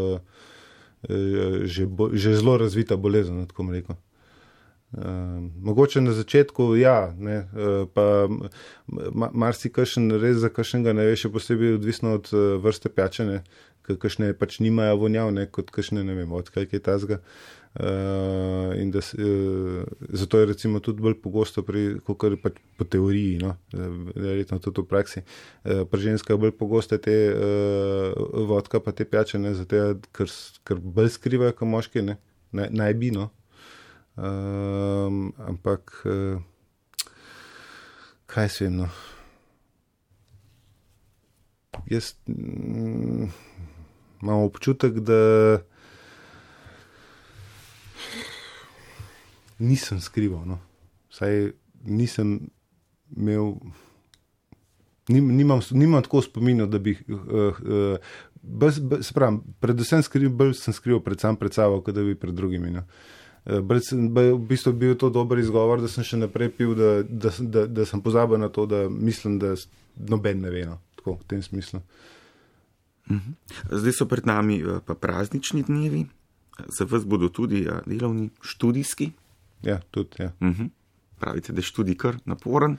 že zelo razvita bolezen, tako bom rekel. Mogoče na začetku, ja, ne, pa marsikakšen res za kakšnega ne veš, še posebej odvisno od vrste pijače, ne, kakšne pač nimajo vonjav, ne, kot kakšne, ne vem, vodka, kaj tazga. In zato je recimo tudi bolj pogosto kakor pač po teoriji, no, verjetno tudi v praksi. Pri ženskah bolj pogosto te vodka pa te pijače, ne, zato ker bolj skrivajo kot moški, ne, naj bi, no. Ampak kaj se vem, no. Jaz imam občutek, da nisem skrival, no. Vsaj nisem imel, nimam tako spominjal, da bi se pravim, predvsem sem skrival pred sabo, kot da bi pred drugimi, no. V bistvu bil to dober izgovor, da sem še naprej pil, da sem pozabil na to, da mislim, da noben ne ve, no, tako v tem smislu. Zdaj so pred nami pa praznični dnevi, za vas bodo tudi delovni, študijski. Ja, tudi, ja. Pravite, da je študij kar naporen?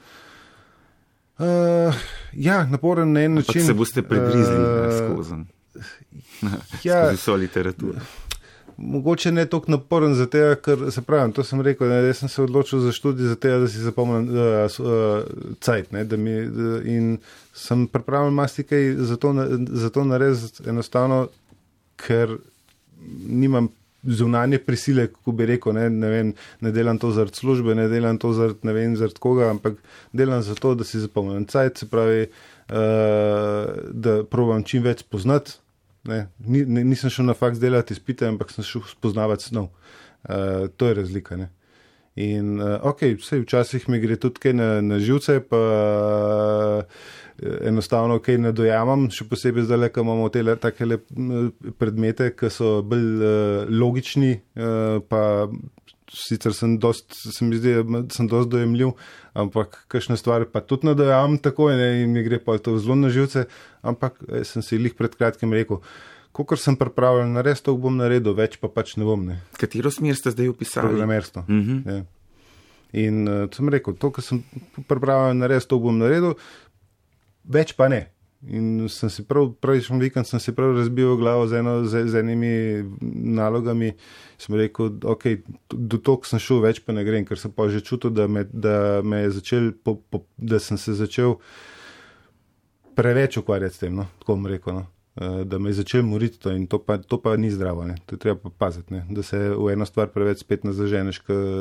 Ja, naporen na en način. Ampak se boste pregrizli skozi vso literaturo. mogoče ne toliko naporen za tega, ker se pravim, to sem rekel, ne, jaz sem se odločil za študij za tega, da si zapomnim cajt, ne, in sem pripravljen marsikaj za to narediti enostavno, ker nimam zunanje prisile, kako bi rekel, ne delam to zaradi službe, ne delam to zaradi koga, ampak delam za to, da si zapomnim cajt, se pravi, da probam čim več spoznati. Nisem šel na faks delati izpite, ampak sem šel spoznavati snov. To je razlika. Ne? In vsej včasih mi gre tudi kaj na živce, pa enostavno kaj ne dojamam, še posebej zdaj, ko imamo te takele predmete, ki so bolj logični, pa sicer sem dosti dojemljiv, ampak kakšne stvari pa tudi ne dojamem takoj, ne, in mi gre pa to zelo na živce, ampak sem si lih pred kratkim rekel, kolikor sem pripravljen narediti, to bom naredil, več pa pač ne bom. Ne. Katero smer ste zdaj upisali? Programerstvo. Ja. In sem rekel, to, kar sem pripravljen narediti, to bom naredil, več pa ne. In sem si prejšnji vikend sem si prav razbil glavo z enimi nalogami. Sem rekel, do tog sem šel, več pa ne grem, ker sem pa že čutil, da me je začel, da sem se začel preveč ukvarjati s tem, no, tako bom rekel, no. Da me je začel moriti to in to pa ni zdravo, ne. To je treba pa paziti, ne. Da se v eno stvar preveč spet ne zaženeš,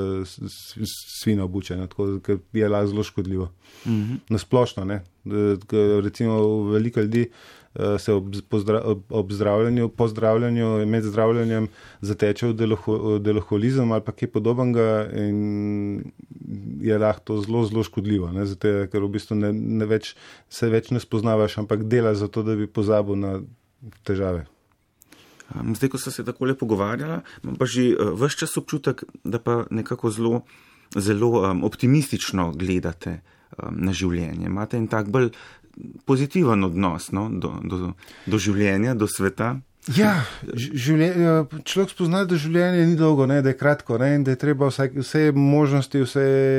svina obuče, ne. Tako, ker je zelo škodljivo. Nasplošno, ne. Recimo veliko ljudi se ob zdravljenju, po zdravljenju in med zdravljenjem zateče v deloholizem ali pa kaj podobnega in je lahko to zelo, zelo škodljivo, ne, zato, ker v bistvu se več ne spoznavaš, ampak delaš za to, da bi pozabil na težave. Zdaj, ko so se takole pogovarjala, imam pa že ves čas občutek, da pa nekako zelo optimistično gledate na življenje. Imate en tak bolj pozitiven odnos, no, do življenja, do sveta. Ja, človek spozna, da življenje ni dolgo, ne, da je kratko, ne, in da je treba vse možnosti, vse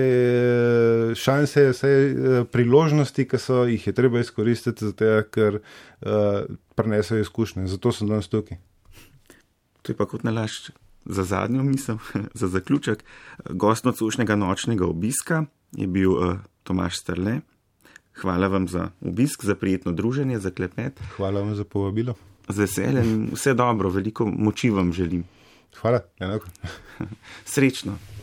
šanse, vse priložnosti, ki so jih je treba izkoristiti, zato, ker prinesajo izkušnje. Zato sem danes tukaj. To je pa kot nalašč za zadnjo misel, za zaključek. Gost nocojšnjega nočnega obiska je bil Tomaž Strle. Hvala vam za obisk, za prijetno druženje, za klepet. Hvala vam za povabilo. Z veseljem, vse dobro, veliko moči vam želim. Hvala, enako. Srečno.